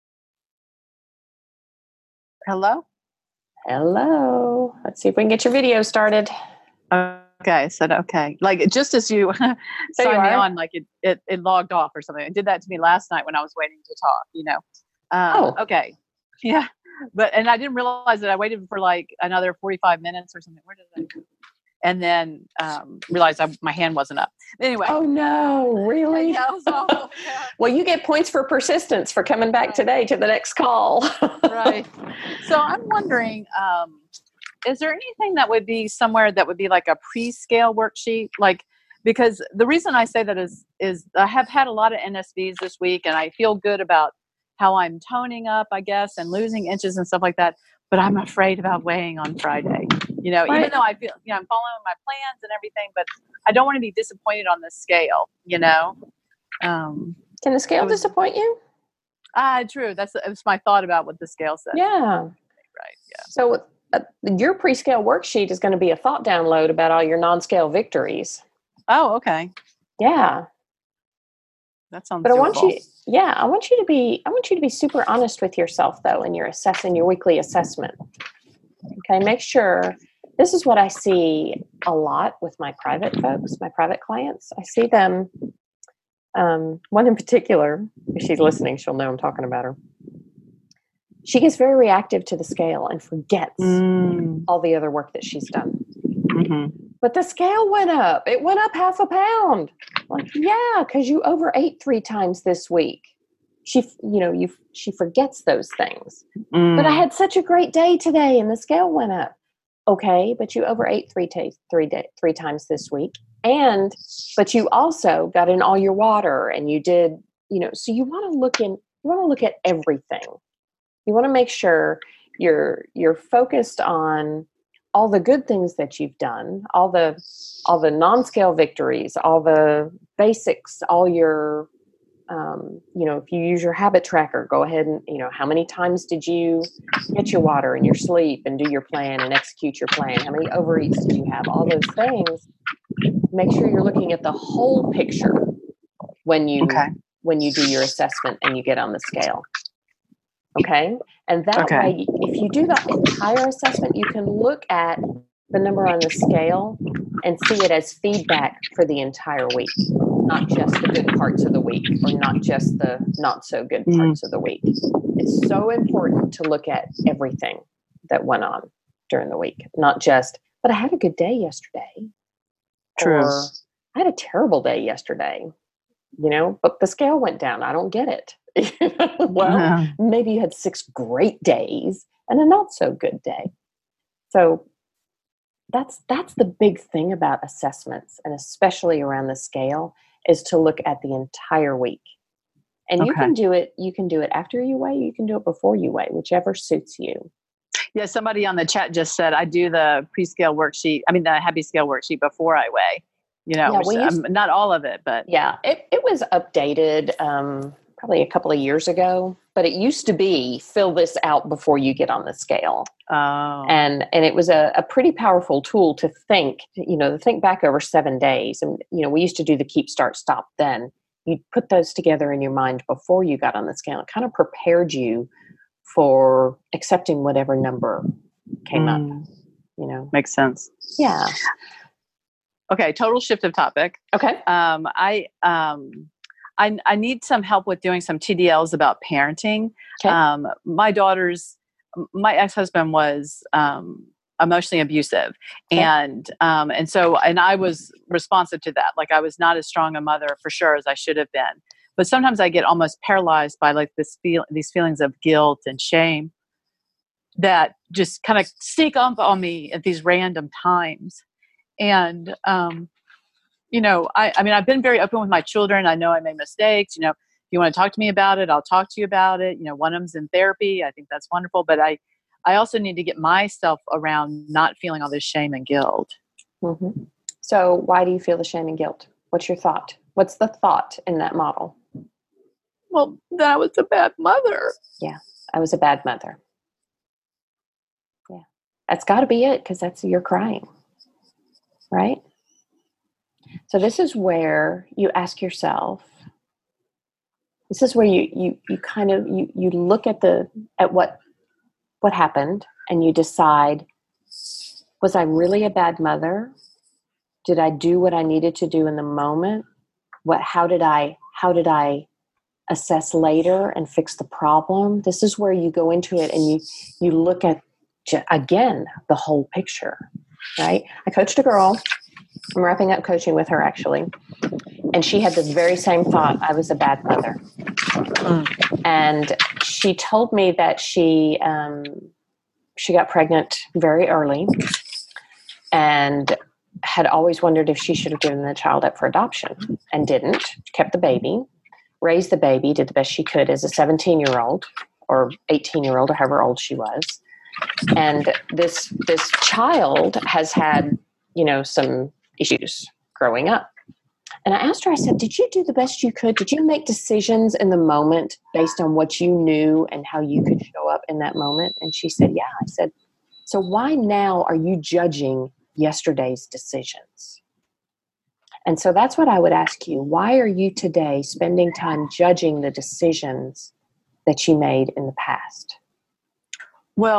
Hello? Hello. Let's see if we can get your video started. Okay, I said okay. Like, just as you signed you me are. on, like it, it, it logged off or something. It did that to me last night when I was waiting to talk, you know. Um, Oh. Okay. Yeah. But, and I didn't realize that I waited for like another forty-five minutes or something. Where did I? And then um, realized I, my hand wasn't up. Anyway. Oh, no, really? Yeah, it was awful. Yeah. Well, you get points for persistence for coming back Right. today to the next call. Right. So I'm wondering, um, is there anything that would be somewhere that would be like a pre-scale worksheet? Like, because the reason I say that is, is I have had a lot of N S Vs this week, and I feel good about how I'm toning up, I guess, and losing inches and stuff like that. But I'm afraid about weighing on Friday, you know, Right. even though I feel, you know, I'm following my plans and everything, but I don't want to be disappointed on the scale, you know? Um, Can the scale It was- disappoint you? ah, true. That's, that's my thought about what the scale says. Yeah. Right. Yeah. So uh, your pre-scale worksheet is going to be a thought download about all your non-scale victories. Oh, okay. Yeah. That sounds But I want doable. you, yeah, I want you to be, I want you to be super honest with yourself though, in your assessing your weekly assessment. Okay. Make sure this is what I see a lot with my private folks, my private clients. I see them, um, one in particular, if she's listening, she'll know I'm talking about her. She gets very reactive to the scale and forgets mm. all the other work that she's done. Mm-hmm. But the scale went up. It went up half a pound. Like, yeah, because you overate three times this week. She, you know, you she forgets those things. Mm. But I had such a great day today, and the scale went up. Okay, but you overate three t- three day, three times this week, and but you also got in all your water, and you did, you know. So you want to look in. You want to look at everything. You want to make sure you're you're focused on all the good things that you've done, all the all the non-scale victories, all the basics, all your um, you know, if you use your habit tracker, go ahead and, you know, how many times did you get your water and your sleep and do your plan and execute your plan? How many overeats do you have? All those things. Make sure you're looking at the whole picture when you okay. when you do your assessment and you get on the scale. Okay. And that okay. way, if you do the entire assessment, you can look at the number on the scale and see it as feedback for the entire week, not just the good parts of the week or not just the not so good parts mm. of the week. It's so important to look at everything that went on during the week, not just, but I had a good day yesterday. True. Or I had a terrible day yesterday, you know, but the scale went down. I don't get it. Well, yeah. Maybe you had six great days and a not so good day. So that's that's the big thing about assessments, and especially around the scale, is to look at the entire week. And okay. you can do it. You can do it after you weigh. You can do it before you weigh, whichever suits you. Yeah, somebody on the chat just said I do the pre-scale worksheet. I mean, the happy scale worksheet before I weigh. You know, yeah, which, um, not all of it, but yeah, it it was updated. Um, probably a couple of years ago, but it used to be fill this out before you get on the scale. Oh. And, and it was a, a pretty powerful tool to think, you know, to think back over seven days. And, you know, we used to do the keep, start, stop then. You'd put those together in your mind before you got on the scale. It kind of prepared you for accepting whatever number came mm. up, you know. Makes sense. Yeah. Okay. Total shift of topic. Okay. Um, I, um, I, I need some help with doing some T D Ls about parenting. Okay. Um, my daughter's, my ex-husband was um, emotionally abusive. Okay. And um, and so, and I was responsive to that. Like I was not as strong a mother for sure as I should have been. But sometimes I get almost paralyzed by like this feel, these feelings of guilt and shame that just kind of sneak up on me at these random times. And, um, you know, I, I mean, I've been very open with my children. I know I made mistakes. You know, if you want to talk to me about it, I'll talk to you about it. You know, one of them's in therapy. I think that's wonderful. But I, I also need to get myself around not feeling all this shame and guilt. Mm-hmm. So why do you feel the shame and guilt? What's your thought? What's the thought in that model? Well, that was a bad mother. Yeah, I was a bad mother. Yeah, that's got to be it because that's you're crying, right? So this is where you ask yourself, this is where you, you, you kind of, you, you look at the, at what, what happened and you decide, was I really a bad mother? Did I do what I needed to do in the moment? What, how did I, how did I assess later and fix the problem? This is where you go into it and you, you look at, again, the whole picture, right? I coached a girl. I'm wrapping up coaching with her actually. And she had this very same thought. I was a bad mother. Mm. And she told me that she, um, she got pregnant very early and had always wondered if she should have given the child up for adoption and didn't. Kept the baby, raised the baby, did the best she could as a seventeen-year-old or eighteen-year-old or however old she was. And this this child has had, you know, some issues growing up. And I asked her, I said, did you do the best you could? Did you make decisions in the moment based on what you knew and how you could show up in that moment? And she said, yeah. I said, so why now are you judging yesterday's decisions? And so that's what I would ask you. Why are you today spending time judging the decisions that you made in the past? Well,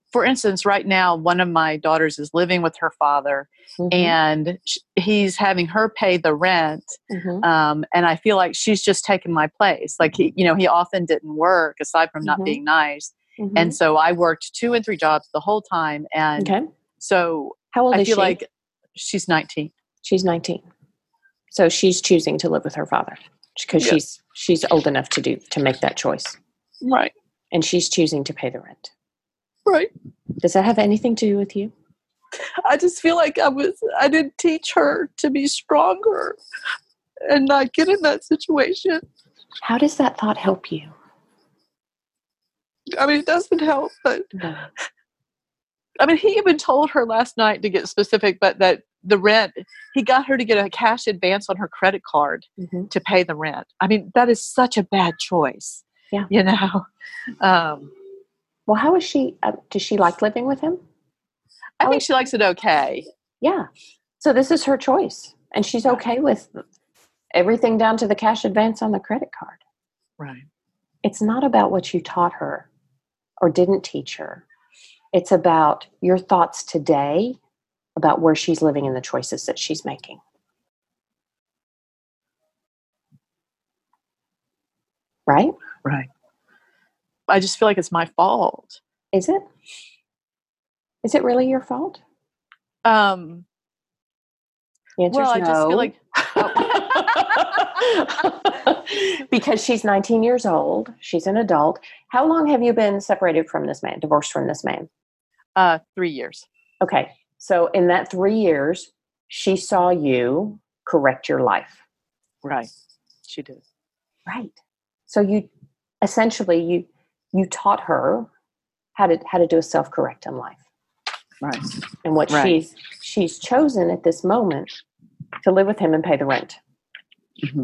for instance, right now, one of my daughters is living with her father, mm-hmm. and sh- he's having her pay the rent. Mm-hmm. Um, and I feel like she's just taken my place. Like, he, you know, he often didn't work aside from mm-hmm. not being nice. Mm-hmm. And so I worked two and three jobs the whole time. And okay. so how old I is feel she? like she's nineteen. She's nineteen. So she's choosing to live with her father because yeah. she's, she's old enough to do, to make that choice. Right. And she's choosing to pay the rent. Right. Does that have anything to do with you? I just feel like I was, I didn't teach her to be stronger and not get in that situation. How does that thought help you? I mean, it doesn't help, but no. I mean, he even told her last night, to get specific, but that the rent, he got her to get a cash advance on her credit card mm-hmm. to pay the rent. I mean, that is such a bad choice. Yeah. You know? Um, well, how is she, uh, does she like living with him? I how think is, she likes it okay. Yeah. So this is her choice. And she's right. okay with everything down to the cash advance on the credit card. Right. It's not about what you taught her or didn't teach her. It's about your thoughts today about where she's living and the choices that she's making. Right? Right. I just feel like it's my fault. Is it? Is it really your fault? Um, the answer's well, I no. just feel like... Oh. Because she's nineteen years old. She's an adult. How long have you been separated from this man, divorced from this man? Uh, three years. Okay. So in that three years, she saw you correct your life. Right. She did. Right. So you essentially you you taught her how to how to do a self-correct in life. Right. And what right. she's she's chosen at this moment to live with him and pay the rent. Mm-hmm.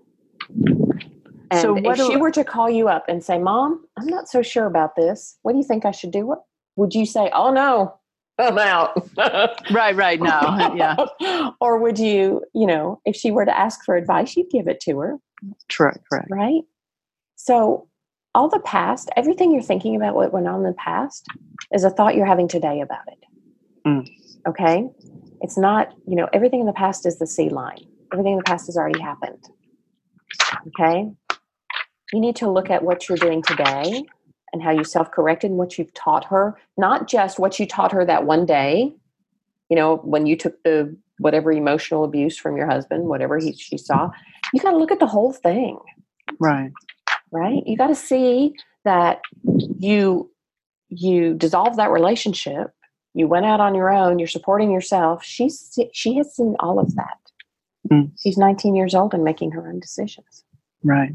And so what if do, she were to call you up and say, Mom, I'm not so sure about this. What do you think I should do? What would you say? Oh no, I'm out. right, right. No. Yeah. Or would you, you know, if she were to ask for advice, you'd give it to her. Correct, correct. Right? So all the past, everything you're thinking about what went on in the past is a thought you're having today about it. Mm. Okay? It's not, you know, everything in the past is the sea line. Everything in the past has already happened. Okay? You need to look at what you're doing today and how you self-corrected and what you've taught her, not just what you taught her that one day, you know, when you took the whatever emotional abuse from your husband, whatever he she saw. You got to look at the whole thing. Right. Right? You got to see that you you dissolved that relationship. You went out on your own. You're supporting yourself. She's she has seen all of that. Mm. She's nineteen years old and making her own decisions. Right.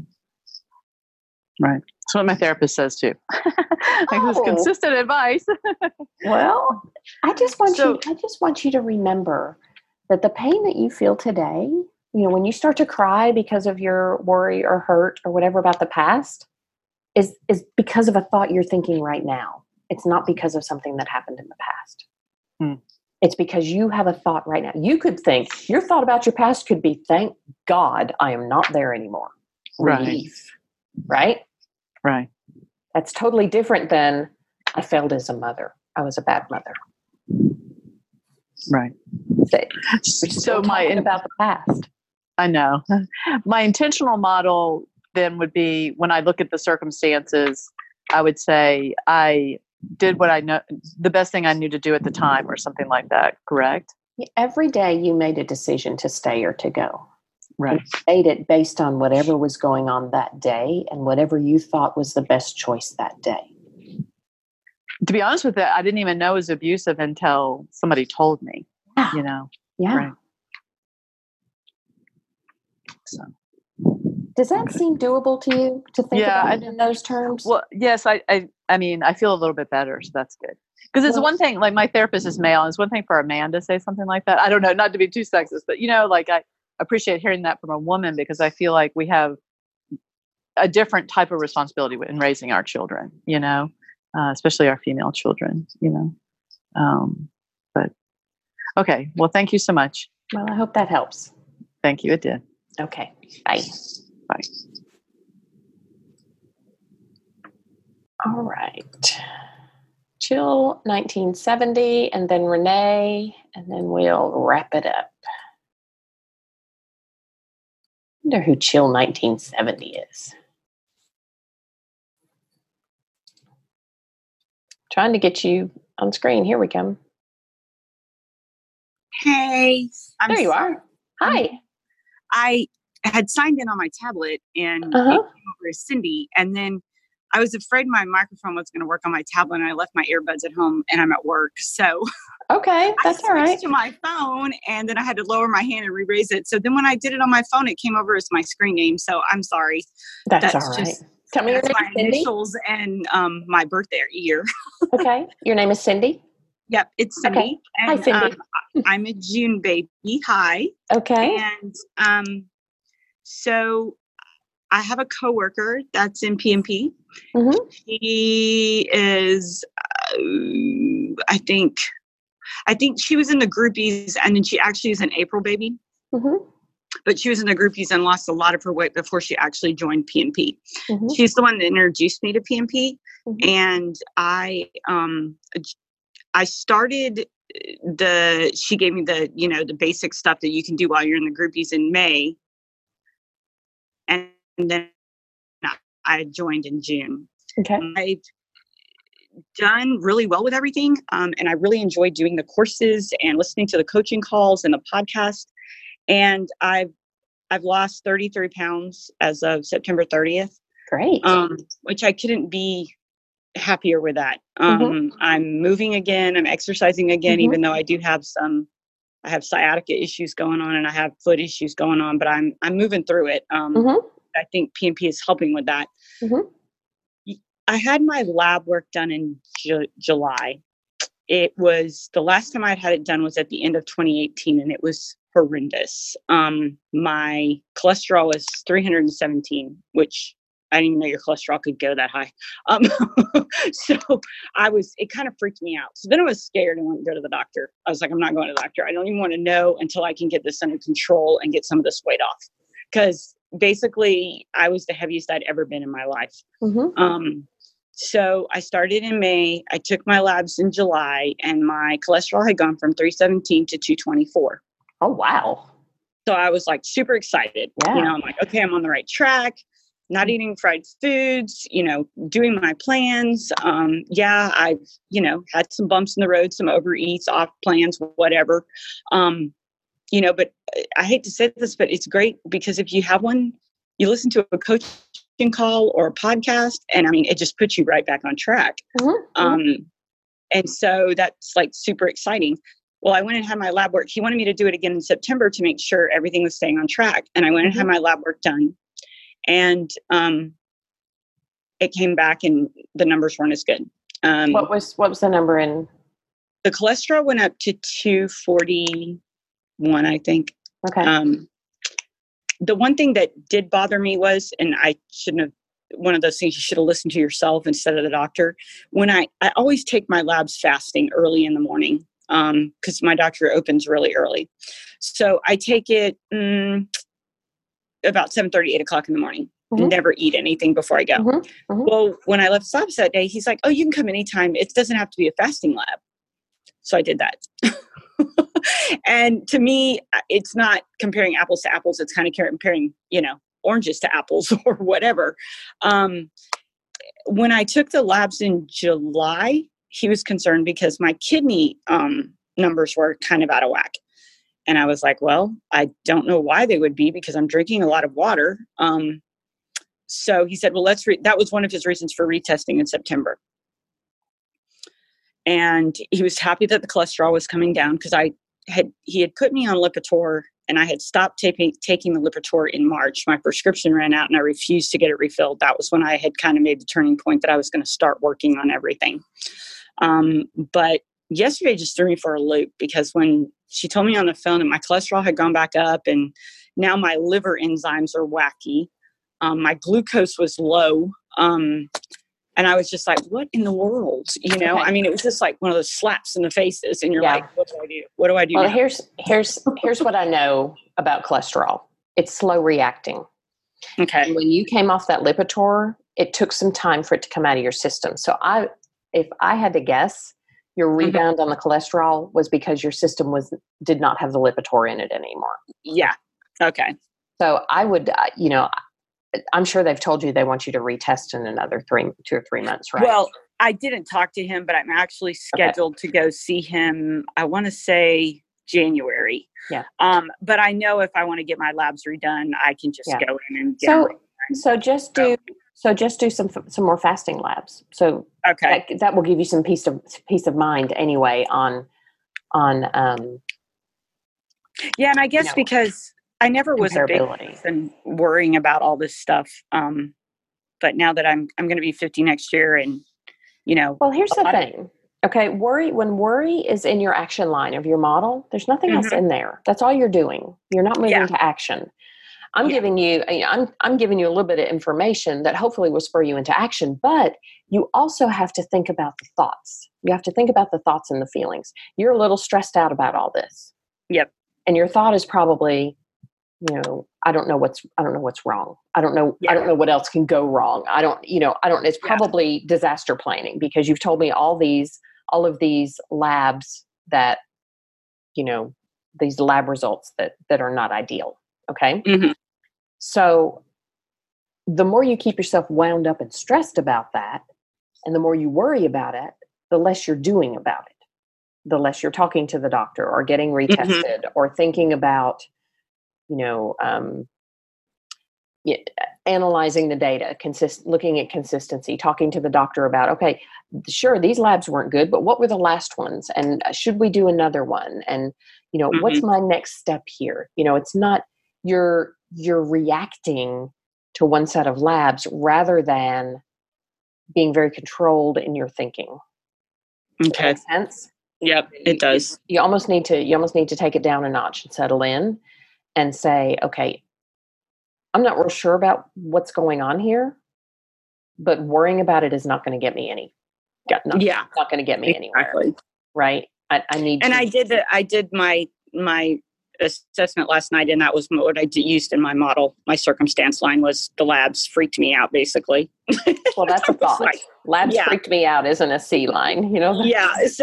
Right. That's what my therapist says too. Like, oh. It was consistent advice. Well, I just want so, you. I just want you to remember that the pain that you feel today, you know, when you start to cry because of your worry or hurt or whatever about the past, is is because of a thought you're thinking right now. It's not because of something that happened in the past. Hmm. It's because you have a thought right now. You could think your thought about your past could be, "Thank God I am not there anymore." Relief, right? Right. Right. That's totally different than I failed as a mother. I was a bad mother. Right. So, so my in, about the past. I know. My intentional model then would be, when I look at the circumstances, I would say I did what I know, the best thing I knew to do at the time, or something like that. Correct? Every day you made a decision to stay or to go. Right. You made it based on whatever was going on that day and whatever you thought was the best choice that day. To be honest with you, I didn't even know it was abusive until somebody told me, yeah. you know? Yeah. Right. So. Does that seem doable to you to think yeah, about I, it in those terms? Well, yes, I, I, I mean, I feel a little bit better, so that's good. Because it's well, one thing, like my therapist is male, and it's one thing for a man to say something like that. I don't know, not to be too sexist, but you know, like I appreciate hearing that from a woman, because I feel like we have a different type of responsibility in raising our children, you know, uh, especially our female children, you know. Um, but okay, well, thank you so much. Well, I hope that helps. Thank you. It did. Okay. Bye. Bye. All right. Chill nineteen seventy, and then Renee, and then we'll wrap it up. I wonder who Chill nineteen seventy is. Trying to get you on screen. Here we come. Hey, I'm There you sorry. are. Hi. I had signed in on my tablet and Uh-huh. it came over as Cindy. And then I was afraid my microphone was going to work on my tablet, and I left my earbuds at home and I'm at work. So Okay, I that's all switched right. to my phone, and then I had to lower my hand and re-raise it. So then when I did it on my phone, it came over as my screen name. So I'm sorry. That's, That's all right. just- Tell me your That's name, my Cindy. initials and um, my birthday year. Okay, your name is Cindy. Yep, it's Cindy. Okay. Hi, And, Cindy. Um, I'm a June baby. Hi. Okay. And um, so I have a coworker that's in P M P. Mm-hmm. She is, uh, I think, I think she was in the groupies, and then she actually is an April baby. Mm-hmm. But she was in the groupies and lost a lot of her weight before she actually joined P M P. Mm-hmm. She's the one that introduced me to P M P, Mhm. and I, um, I started the. She gave me the, you know, the basic stuff that you can do while you're in the groupies in May, and then I joined in June. Okay. I've done really well with everything, um, and I really enjoyed doing the courses and listening to the coaching calls and the podcast. And I've I've lost thirty-three pounds as of September thirtieth, Great. um, which I couldn't be happier with that. Um, Mhm. I'm moving again. I'm exercising again, Mhm. even though I do have some. I have sciatica issues going on, and I have foot issues going on, but I'm I'm moving through it. Um, Mhm. I think P M P is helping with that. Mhm. I had my lab work done in Ju- July. It was the last time I'd had it done was at the end of twenty eighteen, and it was horrendous. Um, my cholesterol was three hundred seventeen, which I didn't even know your cholesterol could go that high. Um, so I was, it kind of freaked me out. So then I was scared and went to go to the doctor. I was like, I'm not going to the doctor. I don't even want to know until I can get this under control and get some of this weight off. Because basically I was the heaviest I'd ever been in my life. Mm-hmm. Um, so I started in May. I took my labs in July, and my cholesterol had gone from three seventeen to two twenty-four. Oh, wow. So I was like super excited. Yeah. You know, I'm like, okay, I'm on the right track. Not eating fried foods, you know, doing my plans. Um, yeah, I've, you know, had some bumps in the road, some overeats, off plans, whatever. Um, you know, but I hate to say this, but it's great because if you have one, you listen to a coaching call or a podcast, and I mean, it just puts you right back on track. Mm-hmm. Um, and so that's like super exciting. Well, I went and had my lab work. He wanted me to do it again in September to make sure everything was staying on track. And I went and Mm-hmm. had my lab work done. And um, it came back and the numbers weren't as good. Um, What was what was the number in? the cholesterol went up to two forty-one, I think. Okay. Um, the one thing that did bother me was, and I shouldn't have, one of those things you should have listened to yourself instead of the doctor. When I, I always take my labs fasting early in the morning because um, my doctor opens really early. So I take it mm, about seven thirty, eight o'clock in the morning. Mhm. Never eat anything before I go. Mhm. Mhm. Well, when I left Stops that day, he's like, oh, you can come anytime. It doesn't have to be a fasting lab. So I did that. And to me, it's not comparing apples to apples. It's kind of comparing, you know, oranges to apples or whatever. Um, when I took the labs in July, he was concerned because my kidney um, numbers were kind of out of whack. And I was like, well, I don't know why they would be because I'm drinking a lot of water. Um, so he said, well, let's re-. That was one of his reasons for retesting in September. And he was happy that the cholesterol was coming down because I had, he had put me on Lipitor, and I had stopped taking, taking the Lipitor in March. My prescription ran out and I refused to get it refilled. That was when I had kind of made the turning point that I was going to start working on everything. Um, but yesterday just threw me for a loop because when she told me on the phone that my cholesterol had gone back up and now my liver enzymes are wacky. Um, my glucose was low. Um, and I was just like, what in the world? You know, Okay. I mean, it was just like one of those slaps in the faces and you're Yeah. like, what do I do? What do I do Well, now? here's here's here's what I know about cholesterol. It's slow reacting. Okay. And when you came off that Lipitor, it took some time for it to come out of your system. So I if I had to guess, your Mhm. rebound on the cholesterol was because your system was did not have the Lipitor in it anymore. Yeah. Okay. So I would, uh, you know, I'm sure they've told you they want you to retest in another three, two or three months, right? Well, I didn't talk to him, but I'm actually scheduled okay. to go see him. I want to say January. Yeah. Um, but I know if I want to get my labs redone, I can just yeah. go in and get so. them. So just do so just do some some more fasting labs. So okay, that, that will give you some peace of peace of mind anyway on on um. Yeah, and I guess you know, because I never was a big person worrying about all this stuff. Um, but now that I'm I'm going to be fifty next year, and you know, well, here's the thing. Of, okay, worry when worry is in your action line of your model, there's nothing mm-hmm. else in there. That's all you're doing. You're not moving yeah. to action. I'm yeah. giving you, I'm I'm giving you a little bit of information that hopefully will spur you into action, but you also have to think about the thoughts. You have to think about the thoughts and the feelings. You're a little stressed out about all this. Yep. And your thought is probably, you know, I don't know what's, I don't know what's wrong. I don't know, yeah. I don't know what else can go wrong. I don't, you know, I don't, it's probably yeah. disaster planning because you've told me all these, all of these labs that, you know, these lab results that, that are not ideal. Okay. Mm-hmm. So the more you keep yourself wound up and stressed about that, and the more you worry about it, the less you're doing about it, the less you're talking to the doctor or getting retested mm-hmm. or thinking about, you know, um, yeah, analyzing the data, consist, looking at consistency, talking to the doctor about, okay, sure, these labs weren't good, but what were the last ones? And should we do another one? And, you know, mm-hmm. what's my next step here? You know, it's not, you're, you're reacting to one set of labs rather than being very controlled in your thinking. Okay. Does that make sense? Yep, it does. You, you almost need to, you almost need to take it down a notch and settle in and say, okay, I'm not real sure about what's going on here, but worrying about it is not going to get me any, not, yeah, not going to get me exactly. anywhere. Right. I, I need and to. I did the, I did my, my assessment last night, and that was what I used in my model. My circumstance line was the labs freaked me out, basically. Well, that's a thought. Like, labs yeah. freaked me out isn't a C line, you know? Yeah. So,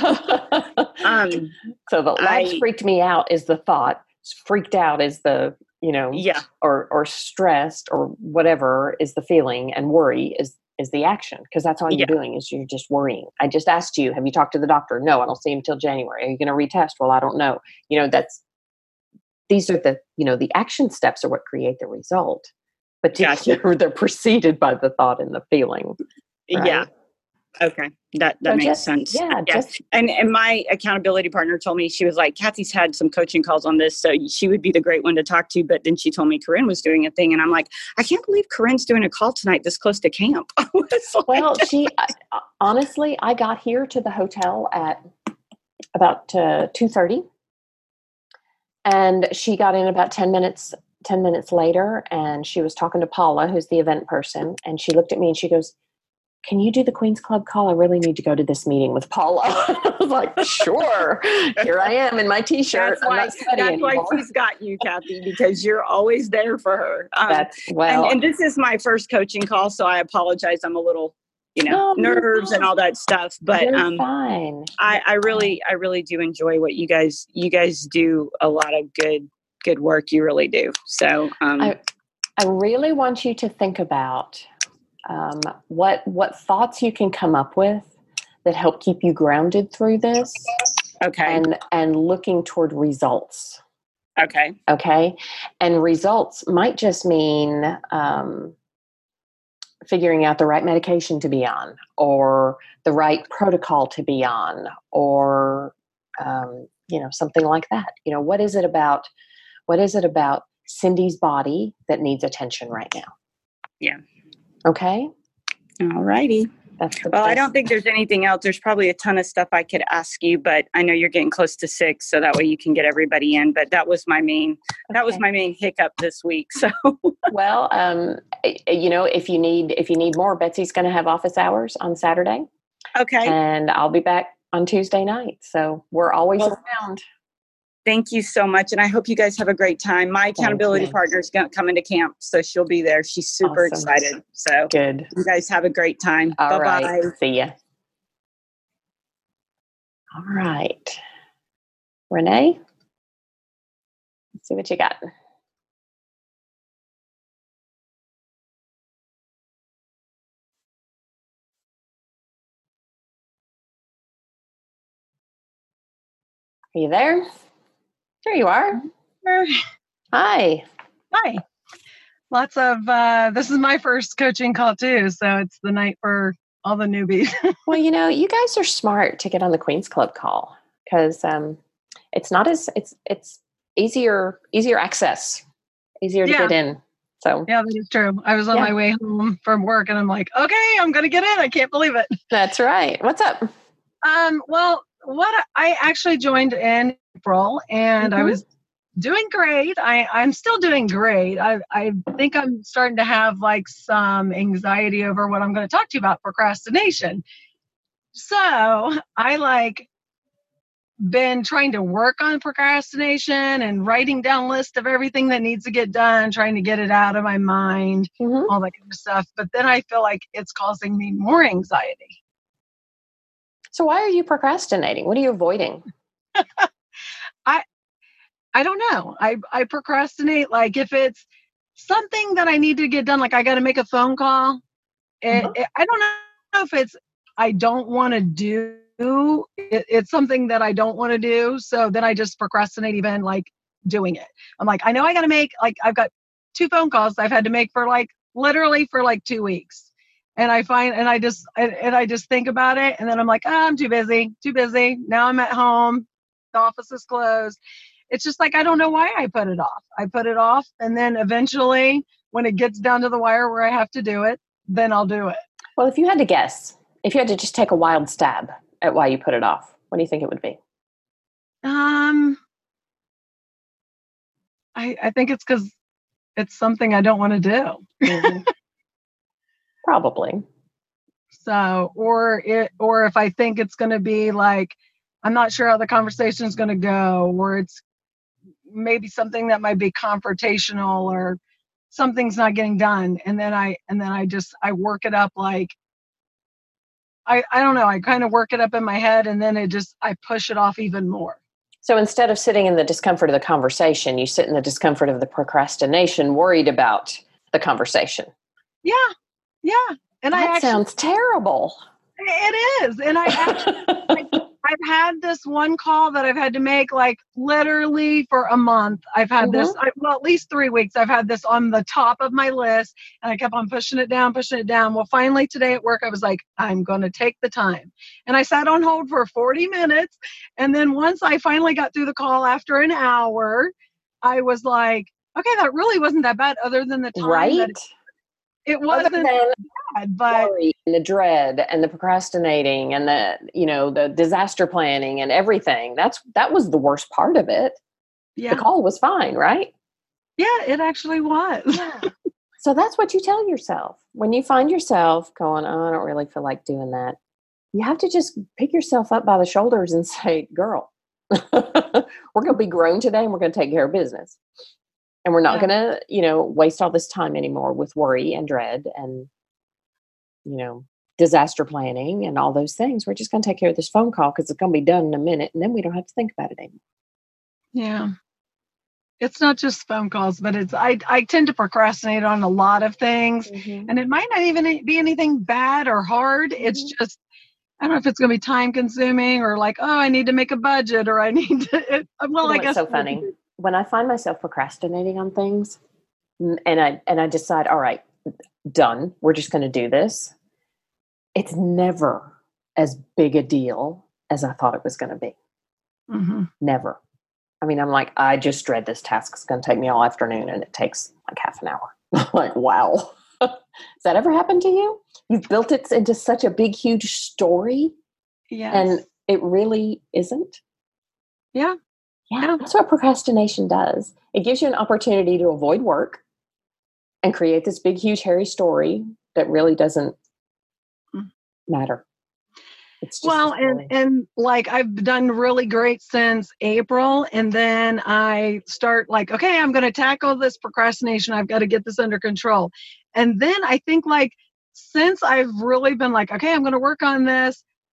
um, so the labs I, freaked me out is the thought. Freaked out is the, you know, yeah, or or stressed or whatever is the feeling, and worry is is the action, because that's all you're yeah. doing is you're just worrying. I just asked you, have you talked to the doctor? No, I don't see him till January. Are you going to retest? Well, I don't know. You know, that's, these are the, you know, the action steps are what create the result, but gotcha. they're, they're preceded by the thought and the feeling. Right? Yeah. Okay. That, that so makes just, sense. Yeah. yeah. Just, and, and my accountability partner told me, she was like, Kathy's had some coaching calls on this, so she would be the great one to talk to. But then she told me Corinne was doing a thing. And I'm like, I can't believe Corinne's doing a call tonight this close to camp. Well, she, I, honestly, I got here to the hotel at about uh, two thirty. And she got in about ten minutes, ten minutes later. And she was talking to Paula, who's the event person. And she looked at me and she goes, can you do the Queen's Club call? I really need to go to this meeting with Paula. I was like, sure. Here I am in my T-shirt. That's why, that's why she's got you, Kathy, because you're always there for her. Um, that's, well, and, and this is my first coaching call, so I apologize. I'm a little, you know, no, nerves and all that stuff. But you're um, fine. I, I really, I really do enjoy what you guys, you guys do a lot of good, good work. You really do. So um, I, I really want you to think about Um, what what thoughts you can come up with that help keep you grounded through this. Okay. And and looking toward results. Okay. Okay. And results might just mean um, figuring out the right medication to be on, or the right protocol to be on, or um, you know, something like that. You know, what is it about? What is it about Cindy's body that needs attention right now? Yeah. Okay. All righty. That's the well, best. I don't think there's anything else. There's probably a ton of stuff I could ask you, but I know you're getting close to six, so that way you can get everybody in. But that was my main, okay. that was my main hiccup this week. So, well, um, you know, if you need, if you need more, Betsy's going to have office hours on Saturday. Okay. And I'll be back on Tuesday night. So we're always well, around. Thank you so much. And I hope you guys have a great time. My accountability partner is going to come into camp, so she'll be there. She's super awesome. excited. So good. You guys have a great time. All Bye-bye. right. See ya. All right. Renee, let's see what you got. Are you there? There you are. Hi. Hi. Lots of, uh, this is my first coaching call too. So it's the night for all the newbies. Well, you know, you guys are smart to get on the Queen's Club call because um, it's not as, it's, it's easier, easier access, easier to Yeah. get in. So Yeah, that is true. I was on Yeah. my way home from work and I'm like, okay, I'm going to get in. I can't believe it. that's right. What's up? Um, well, what I actually joined in April and I Mhm. was doing great. I, I'm still doing great. I, I think I'm starting to have like some anxiety over what I'm going to talk to you about, procrastination. So I like been trying to work on procrastination and writing down lists of everything that needs to get done, trying to get it out of my mind, Mhm. all that kind of stuff. But then I feel like it's causing me more anxiety. So why are you procrastinating? What are you avoiding? I don't know. I, I procrastinate. Like if it's something that I need to get done, like I got to make a phone call. It, Mhm. it, I don't know if it's, I don't want to do it, it's something that I don't want to do. So then I just procrastinate even like doing it. I'm like, I know I got to make, like, I've got two phone calls I've had to make for like, literally for like two weeks. And I find, and I just, and, and I just think about it. And then I'm like, oh, I'm too busy, too busy. Now I'm at home. The office is closed. It's just like, I don't know why I put it off. I put it off. And then eventually when it gets down to the wire where I have to do it, then I'll do it. Well, if you had to guess, if you had to just take a wild stab at why you put it off, what do you think it would be? Um, I, I think it's because it's something I don't want to do. Mhm. Probably. So, or it, or if I think it's going to be like, I'm not sure how the conversation is going to go, or it's maybe something that might be confrontational, or something's not getting done, and then I, and then I just, I work it up like, I, I don't know, I kind of work it up in my head, and then it just, I push it off even more. So instead of sitting in the discomfort of the conversation, you sit in the discomfort of the procrastination, worried about the conversation. Yeah, yeah. And That I actually, sounds terrible. it is, and I actually, like, I've had this one call that I've had to make like literally for a month. I've had this, I, well, at least three weeks. I've had this on the top of my list and I kept on pushing it down, pushing it down. Well, finally today at work, I was like, I'm going to take the time. And I sat on hold for forty minutes. And then once I finally got through the call after an hour, I was like, okay, that really wasn't that bad other than the time Right? that it, it Other wasn't than bad, but worry and the dread and the procrastinating and the, you know, the disaster planning and everything. That's, that was the worst part of it. yeah, The call was fine, right? yeah, it actually was. Yeah. So that's what you tell yourself. When you find yourself going, oh, I don't really feel like doing that, you have to just pick yourself up by the shoulders and say, girl, we're going to be grown today and we're going to take care of business. And we're not Yeah. going to, you know, waste all this time anymore with worry and dread and, you know, disaster planning and all those things. We're just going to take care of this phone call because it's going to be done in a minute. And then we don't have to think about it anymore. Yeah. It's not just phone calls, but it's, I, I tend to procrastinate on a lot of things, Mm-hmm. and it might not even be anything bad or hard. It's Mhm. just, I don't know if it's going to be time consuming or like, oh, I need to make a budget or I need to, it, well, You know, I it's guess. so funny. When I find myself procrastinating on things n- and I, and I decide, all right, done, we're just going to do this. It's never as big a deal as I thought it was going to be. Mm-hmm. Never. I mean, I'm like, I just dread this task. It's going to take me all afternoon and it takes like half an hour. Like, wow. Has that ever happened to you? You've built it into such a big, huge story Yes. and it really isn't. yeah. Yeah, Yeah. that's what procrastination does. It gives you an opportunity to avoid work and create this big, huge, hairy story that really doesn't Mm. matter. It's just Well, a and, story. and like I've done really great since April. And then I start like, okay, I'm going to tackle this procrastination. I've got to get this under control. And then I think like, since I've really been like, okay, I'm going to work on this,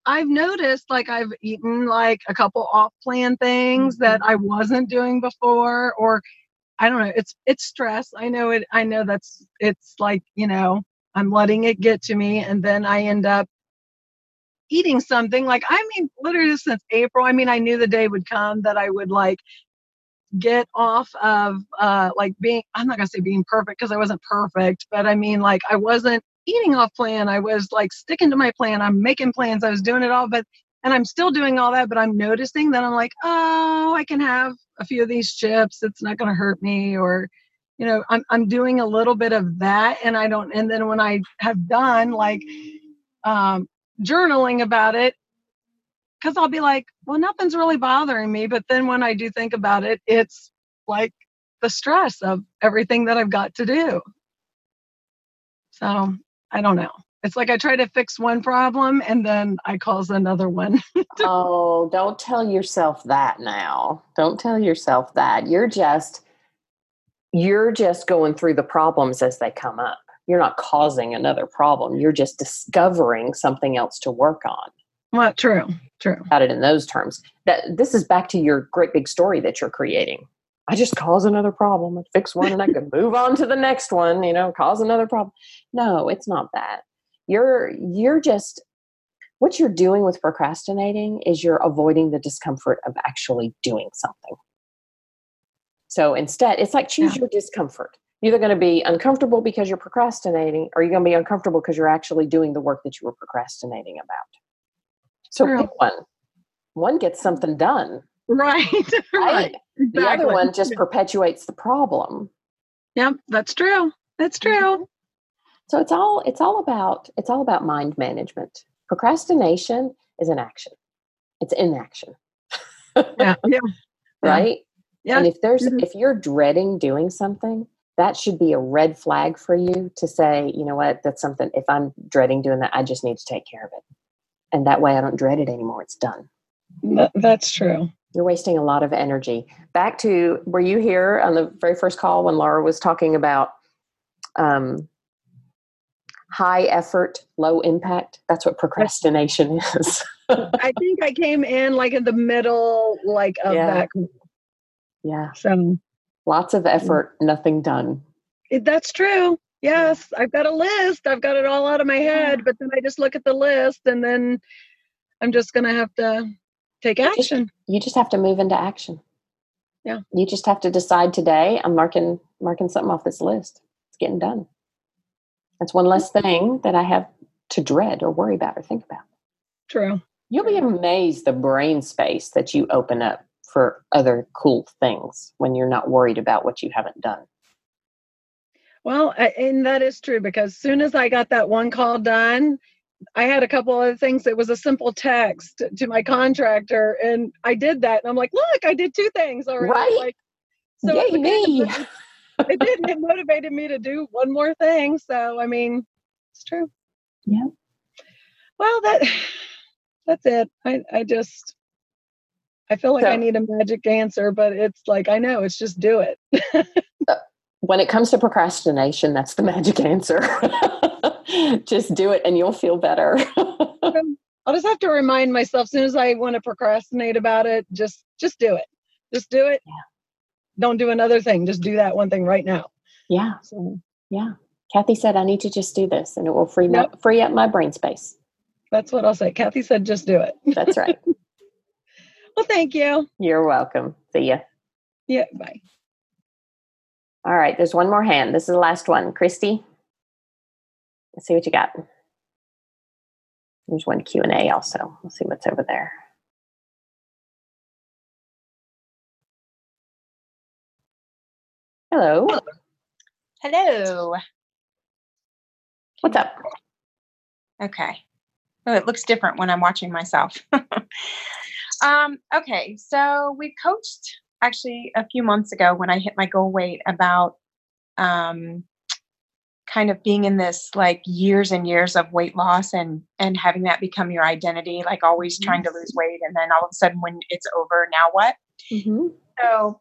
I've noticed like I've eaten like a couple off plan things that I wasn't doing before, or I don't know. It's it's stress. I know it. I know that's it's like, you know, I'm letting it get to me, and then I end up eating something. Like, I mean, literally since April, I mean, I knew the day would come that I would like get off of uh like being, I'm not gonna say being perfect because I wasn't perfect, but I mean, like, I wasn't eating off plan. I was like sticking to my plan. I'm making plans. I was doing it all, but and I'm still doing all that, but I'm noticing that I'm like, oh, I can have a few of these chips. It's not going to hurt me. Or, you know, I'm I'm doing a little bit of that, and I don't. And then when I have done like um, journaling about it, because I'll be like, well, nothing's really bothering me. But then when I do think about it, it's like the stress of everything that I've got to do. So I don't know. It's like I try to fix one problem and then I cause another one. Oh, don't tell yourself that now. Don't tell yourself that. You're just you're just going through the problems as they come up. You're not causing another problem. You're just discovering something else to work on. Well, true, true. About it in those terms. That this is back to your great big story that you're creating. I just cause another problem and fix one and I could move on to the next one, you know, cause another problem. No, it's not that. You're you're just, what you're doing with procrastinating is you're avoiding the discomfort of actually doing something. So instead, it's like choose yeah. your discomfort. You're either going to be uncomfortable because you're procrastinating, or you're going to be uncomfortable because you're actually doing the work that you were procrastinating about. So True. pick one. One gets something done. Right. right. right. Exactly. The other one just perpetuates the problem. Yep, that's true. That's true. So it's all it's all about it's all about mind management. Procrastination is an action. It's inaction. yeah. Yeah. Right? Yeah. And if there's mm-hmm. if you're dreading doing something, that should be a red flag for you to say, you know what, that's something, if I'm dreading doing that, I just need to take care of it. And that way I don't dread it anymore. It's done. That, that's true. You're wasting a lot of energy. Back to, were you here on the very first call when Laura was talking about um, high effort, low impact? That's what procrastination is. I think I came in like in the middle, like of yeah. that. Yeah. So lots of effort, nothing done. It, that's true. Yes. I've got a list. I've got it all out of my head, but then I just look at the list and then I'm just going to have to take action. You just, you just have to move into action. Yeah. You just have to decide today, I'm marking, marking something off this list. It's getting done. That's one less thing that I have to dread or worry about or think about. True. You'll be amazed the brain space that you open up for other cool things when you're not worried about what you haven't done. Well, and that is true, because as soon as I got that one call done, I had a couple other things. It was a simple text to my contractor, and I did that. And I'm like, look, I did two things already. Right. Like, so Yay, it, me. It, it did. It motivated me to do one more thing. So, I mean, it's true. Yeah. Well, that that's it. I, I just, I feel like so, I need a magic answer, but it's like, I know, it's just do it. When it comes to procrastination, that's the magic answer. Just do it and you'll feel better. I'll just have to remind myself as soon as I want to procrastinate about it, just just do it. Just do it. Yeah. Don't do another thing. Just do that one thing right now. Yeah. So, yeah. Kathy said, I need to just do this and it will free, yep. my, free up my brain space. That's what I'll say. Kathy said, just do it. That's right. Well, thank you. You're welcome. See ya. Yeah. Bye. All right. There's one more hand. This is the last one. Christy. Let's see what you got. There's one Q and A also. Let's see what's over there. Hello. Hello. What's up? Okay. Oh, it looks different when I'm watching myself. um, okay. So we coached actually a few months ago when I hit my goal weight about um, kind of being in this like years and years of weight loss and, and having that become your identity, like always trying to lose weight. And then all of a sudden when it's over, now what? Mm-hmm. So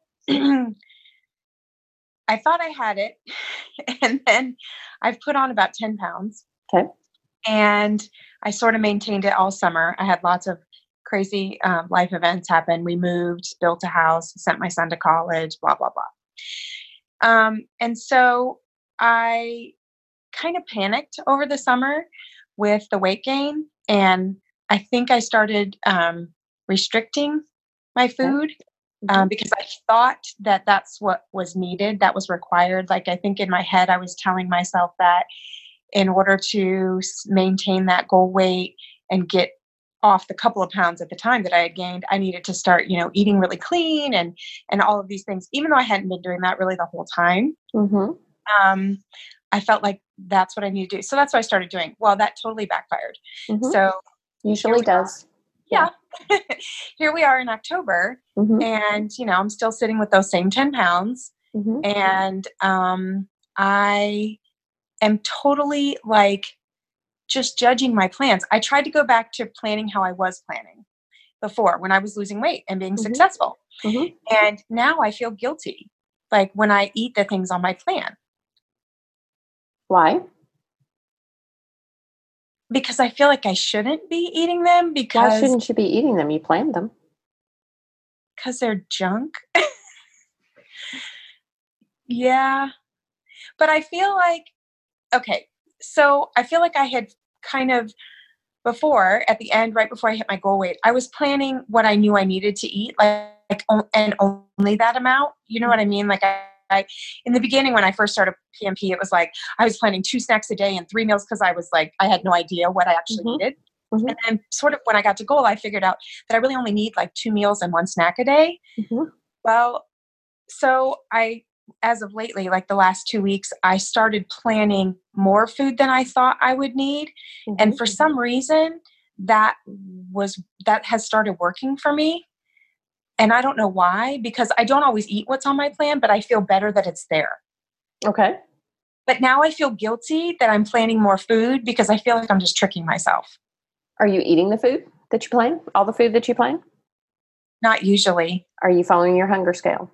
I thought I had it. And then I've put on about ten pounds. Okay. And I sort of maintained it all summer. I had lots of crazy um, life events happen. We moved, built a house, sent my son to college, blah, blah, blah. Um, and so I kind of panicked over the summer with the weight gain. And I think I started um, restricting my food Mm-hmm. um, because I thought that that's what was needed, that was required. Like, I think in my head, I was telling myself that in order to s- maintain that goal weight and get off the couple of pounds at the time that I had gained, I needed to start, you know, eating really clean and, and all of these things, even though I hadn't been doing that really the whole time. Mm-hmm. Um, I felt like that's what I need to do. So that's what I started doing. Well, that totally backfired. Mm-hmm. So Usually does. yeah, here we are in October, Mm-hmm. and, you know, I'm still sitting with those same ten pounds. Mm-hmm. And um, I am totally like just judging my plans. I tried to go back to planning how I was planning before when I was losing weight and being Mm-hmm. successful. Mm-hmm. And now I feel guilty, like when I eat the things on my plan. Why? Because I feel like I shouldn't be eating them Why because shouldn't you be eating them? You planned them. because they're junk. Yeah. But I feel like, okay, so I feel like I had kind of before, at the end, right before I hit my goal weight, I was planning what I knew I needed to eat, like, like o- and only that amount. You know what I mean? Like I, I, in the beginning, when I first started P M P, it was like I was planning two snacks a day and three meals because I was like, I had no idea what I actually Mhm. needed. Mhm. And then sort of when I got to goal, I figured out that I really only need like two meals and one snack a day. Mhm. Well, so I, as of lately, like the last two weeks, I started planning more food than I thought I would need. And Mhm. for some reason, that was, that has started working for me. And I don't know why, because I don't always eat what's on my plan, but I feel better that it's there. Okay. But now I feel guilty that I'm planning more food because I feel like I'm just tricking myself. Are you eating the food that you plan? All the food that you plan? Not usually. Are you following your hunger scale?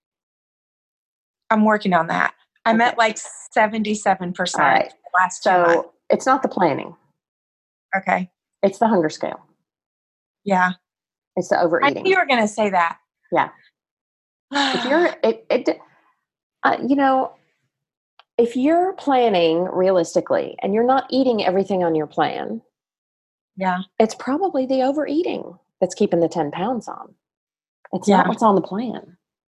I'm working on that. I'm Okay. at like seventy-seven percent All right. the last two months. So it's not the planning. Okay. It's the hunger scale. Yeah. It's the I overeating. knew you were going to say that. Yeah. If you're, it, it, uh, you know, if you're planning realistically and you're not eating everything on your plan, yeah. it's probably the overeating that's keeping the ten pounds on. It's Yeah. not what's on the plan.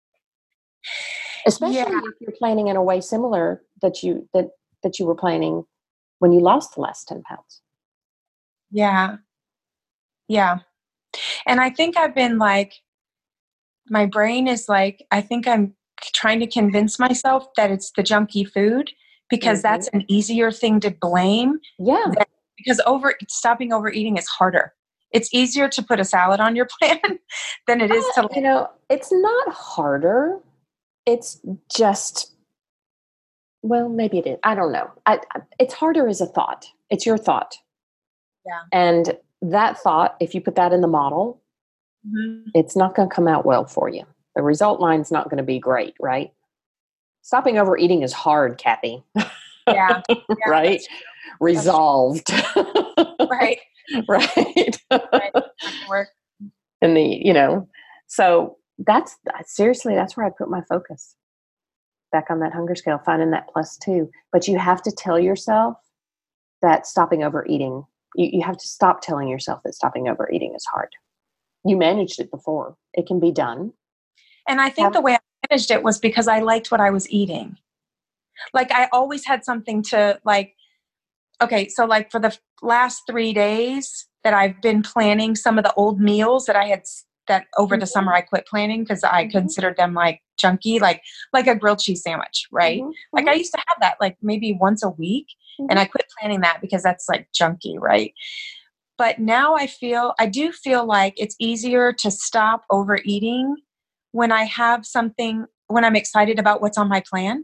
Especially Yeah. if you're planning in a way similar that you that that you were planning when you lost the last ten pounds. Yeah. Yeah. And I think I've been like, my brain is like, I think I'm trying to convince myself that it's the junky food because Mm-hmm. that's an easier thing to blame. Yeah. Than, because over stopping overeating is harder. It's easier to put a salad on your plan than it is to, Uh, you know, it's not harder. It's just, well, maybe it is. I don't know. I, I, it's harder as a thought. It's your thought. Yeah. And that thought, if you put that in the model, mm-hmm. it's not going to come out well for you. The result line's not going to be great, right? Stopping overeating is hard, Kathy. Yeah. yeah right? That's Resolved. right. right. Right. Work. And the, you know, so that's seriously, that's where I put my focus back on that hunger scale, finding that plus two. But you have to tell yourself that stopping overeating, you, you have to stop telling yourself that stopping overeating is hard. You managed it before. It can be done. And I think have, the way I managed it was because I liked what I was eating. Like I always had something to like, okay, so like for the last three days that I've been planning some of the old meals that I had that over mm-hmm. the summer I quit planning because I mm-hmm. considered them like junky, like like a grilled cheese sandwich, right? Mm-hmm. Like I used to have that like maybe once a week mm-hmm. and I quit planning that because that's like junky, right? But now I feel, I do feel like it's easier to stop overeating when I have something, when I'm excited about what's on my plan.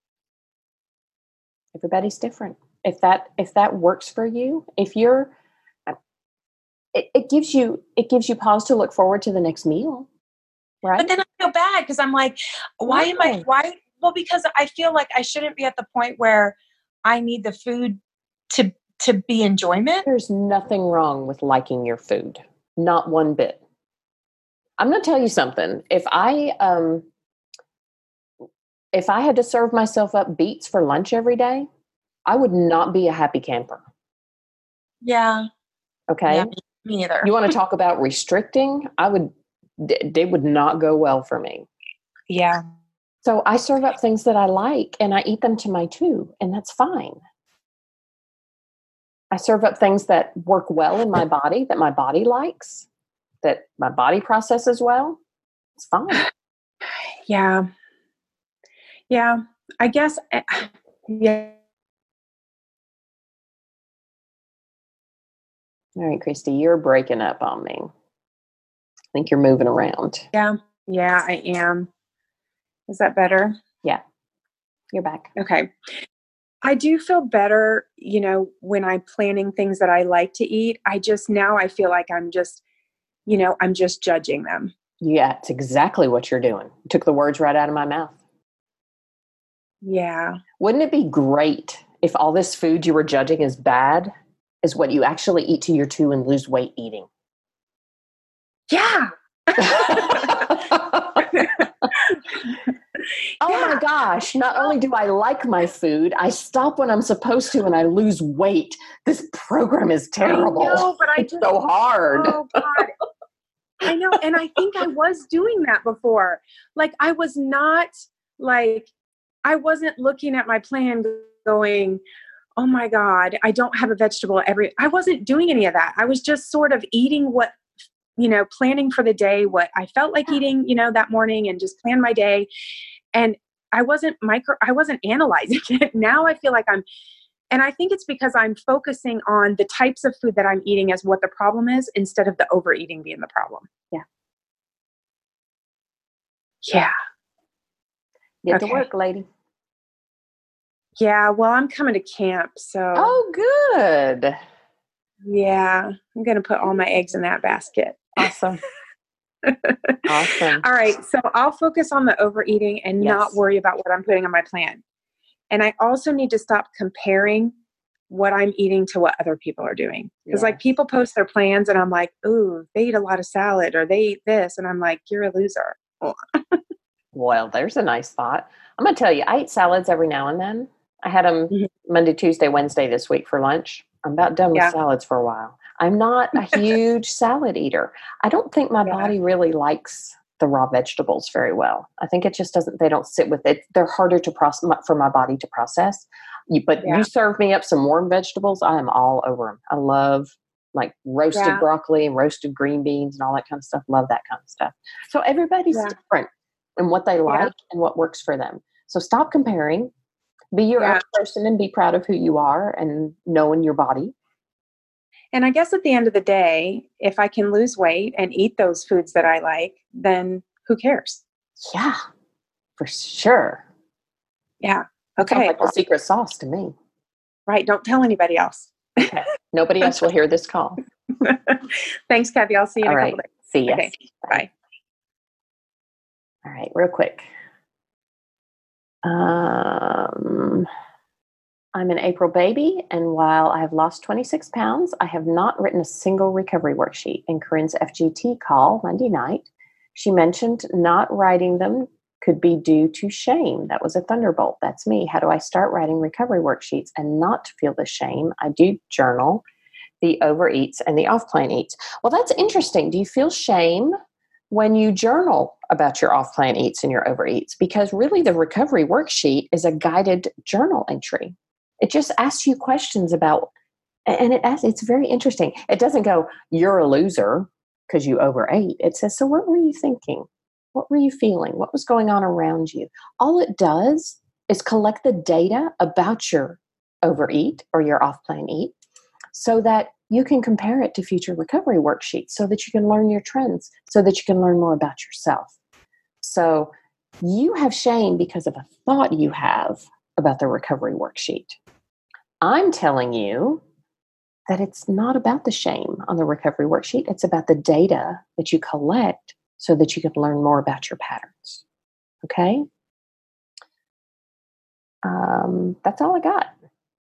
Everybody's different. If that, if that works for you, if you're, it, it gives you, it gives you pause to look forward to the next meal. Right. But then I feel bad because I'm like, why no. am I, why? Well, because I feel like I shouldn't be at the point where I need the food to to be enjoyment. There's nothing wrong with liking your food. Not one bit. I'm going to tell you something. If I, um, if I had to serve myself up beets for lunch every day, I would not be a happy camper. Yeah. Okay. Yeah, me neither. You want to talk about restricting? I would, they would not go well for me. Yeah. So I serve up things that I like and I eat them to my two, and that's fine. I serve up things that work well in my body, that my body likes, that my body processes well. It's fine. Yeah. Yeah. I guess, uh, yeah. All right, Christy, you're breaking up on me. I think you're moving around. Yeah. Yeah, I am. Is that better? Yeah. You're back. Okay. I do feel better, you know, when I'm planning things that I like to eat. I just, now I feel like I'm just, you know, I'm just judging them. Yeah, it's exactly what you're doing. You took the words right out of my mouth. Yeah. Wouldn't it be great if all this food you were judging as bad is what you actually eat to your two and lose weight eating? Yeah. Oh yeah. My gosh, not only do I like my food, I stop when I'm supposed to and I lose weight. This program is terrible. I know, but I it's just, so hard. Oh God. I know. And I think I was doing that before. Like I was not like, I wasn't looking at my plan going, oh my God, I don't have a vegetable every, I wasn't doing any of that. I was just sort of eating what, you know, planning for the day, what I felt like eating, you know, that morning and just plan my day. And I wasn't micro, I wasn't analyzing it. Now I feel like I'm, and I think it's because I'm focusing on the types of food that I'm eating as what the problem is instead of the overeating being the problem. Yeah. Yeah. Get okay. to work, lady. Yeah. Well, I'm coming to camp. So. Oh, good. Yeah. I'm going to put all my eggs in that basket. Awesome. Awesome. All right. So I'll focus on the overeating and yes. not worry about what I'm putting on my plan. And I also need to stop comparing what I'm eating to what other people are doing. Because yes. like people post their plans and I'm like, ooh, they eat a lot of salad or they eat this. And I'm like, you're a loser. Well, there's a nice thought. I'm going to tell you, I eat salads every now and then. I had them mm-hmm. Monday, Tuesday, Wednesday this week for lunch. I'm about done with yeah. salads for a while. I'm not a huge salad eater. I don't think my yeah. body really likes the raw vegetables very well. I think it just doesn't, they don't sit with it. They're harder to process for my body to process. You, but yeah. you serve me up some warm vegetables, I am all over them. I love like roasted yeah. broccoli and roasted green beans and all that kind of stuff. Love that kind of stuff. So everybody's yeah. different in what they like yeah. and what works for them. So stop comparing. Be your yeah. own person and be proud of who you are and knowing your body. And I guess at the end of the day, if I can lose weight and eat those foods that I like, then who cares? Yeah, for sure. Yeah. Okay. Sounds like the secret sauce to me. Right. Don't tell anybody else. Okay. Nobody else will hear this call. Thanks, Kathy. I'll see you in All a right. couple days. See you. Okay. Bye. Bye. All right. Real quick. Um, I'm an April baby, and while I have lost twenty-six pounds, I have not written a single recovery worksheet. In Corinne's F G T call Monday night, she mentioned not writing them could be due to shame. That was a thunderbolt. That's me. How do I start writing recovery worksheets and not feel the shame? I do journal the overeats and the off-plan eats. Well, that's interesting. Do you feel shame when you journal about your off-plan eats and your overeats? Because really the recovery worksheet is a guided journal entry. It just asks you questions about, and it asks, it's very interesting. It doesn't go, you're a loser because you overate. It says, so what were you thinking? What were you feeling? What was going on around you? All it does is collect the data about your overeat or your off-plan eat so that you can compare it to future recovery worksheets so that you can learn your trends, so that you can learn more about yourself. So you have shame because of a thought you have about the recovery worksheet. I'm telling you that it's not about the shame on the recovery worksheet. It's about the data that you collect so that you can learn more about your patterns. Okay? Um, that's all I got.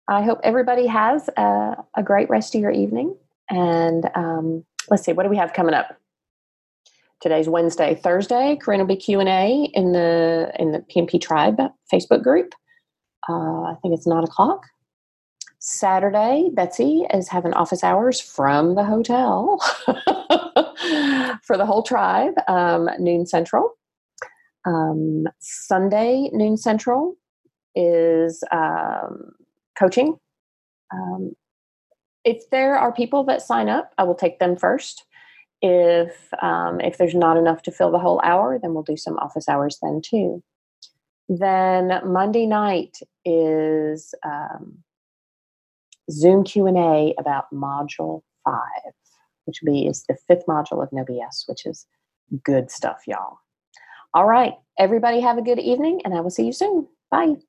I hope everybody has a, a great rest of your evening. And um, let's see, what do we have coming up? Today's Wednesday. Thursday, Corinne will be Q and A in the in the P M P Tribe Facebook group. Uh, I think it's nine o'clock. Saturday, Betsy is having office hours from the hotel for the whole tribe, um, noon central. Um, Sunday, noon central, is um, coaching. Um, if there are people that sign up, I will take them first. If um, if there's not enough to fill the whole hour, then we'll do some office hours then too. Then Monday night is um, Zoom Q and A about Module five, which will be is the fifth module of No B S, which is good stuff, y'all. All right, everybody have a good evening, and I will see you soon. Bye.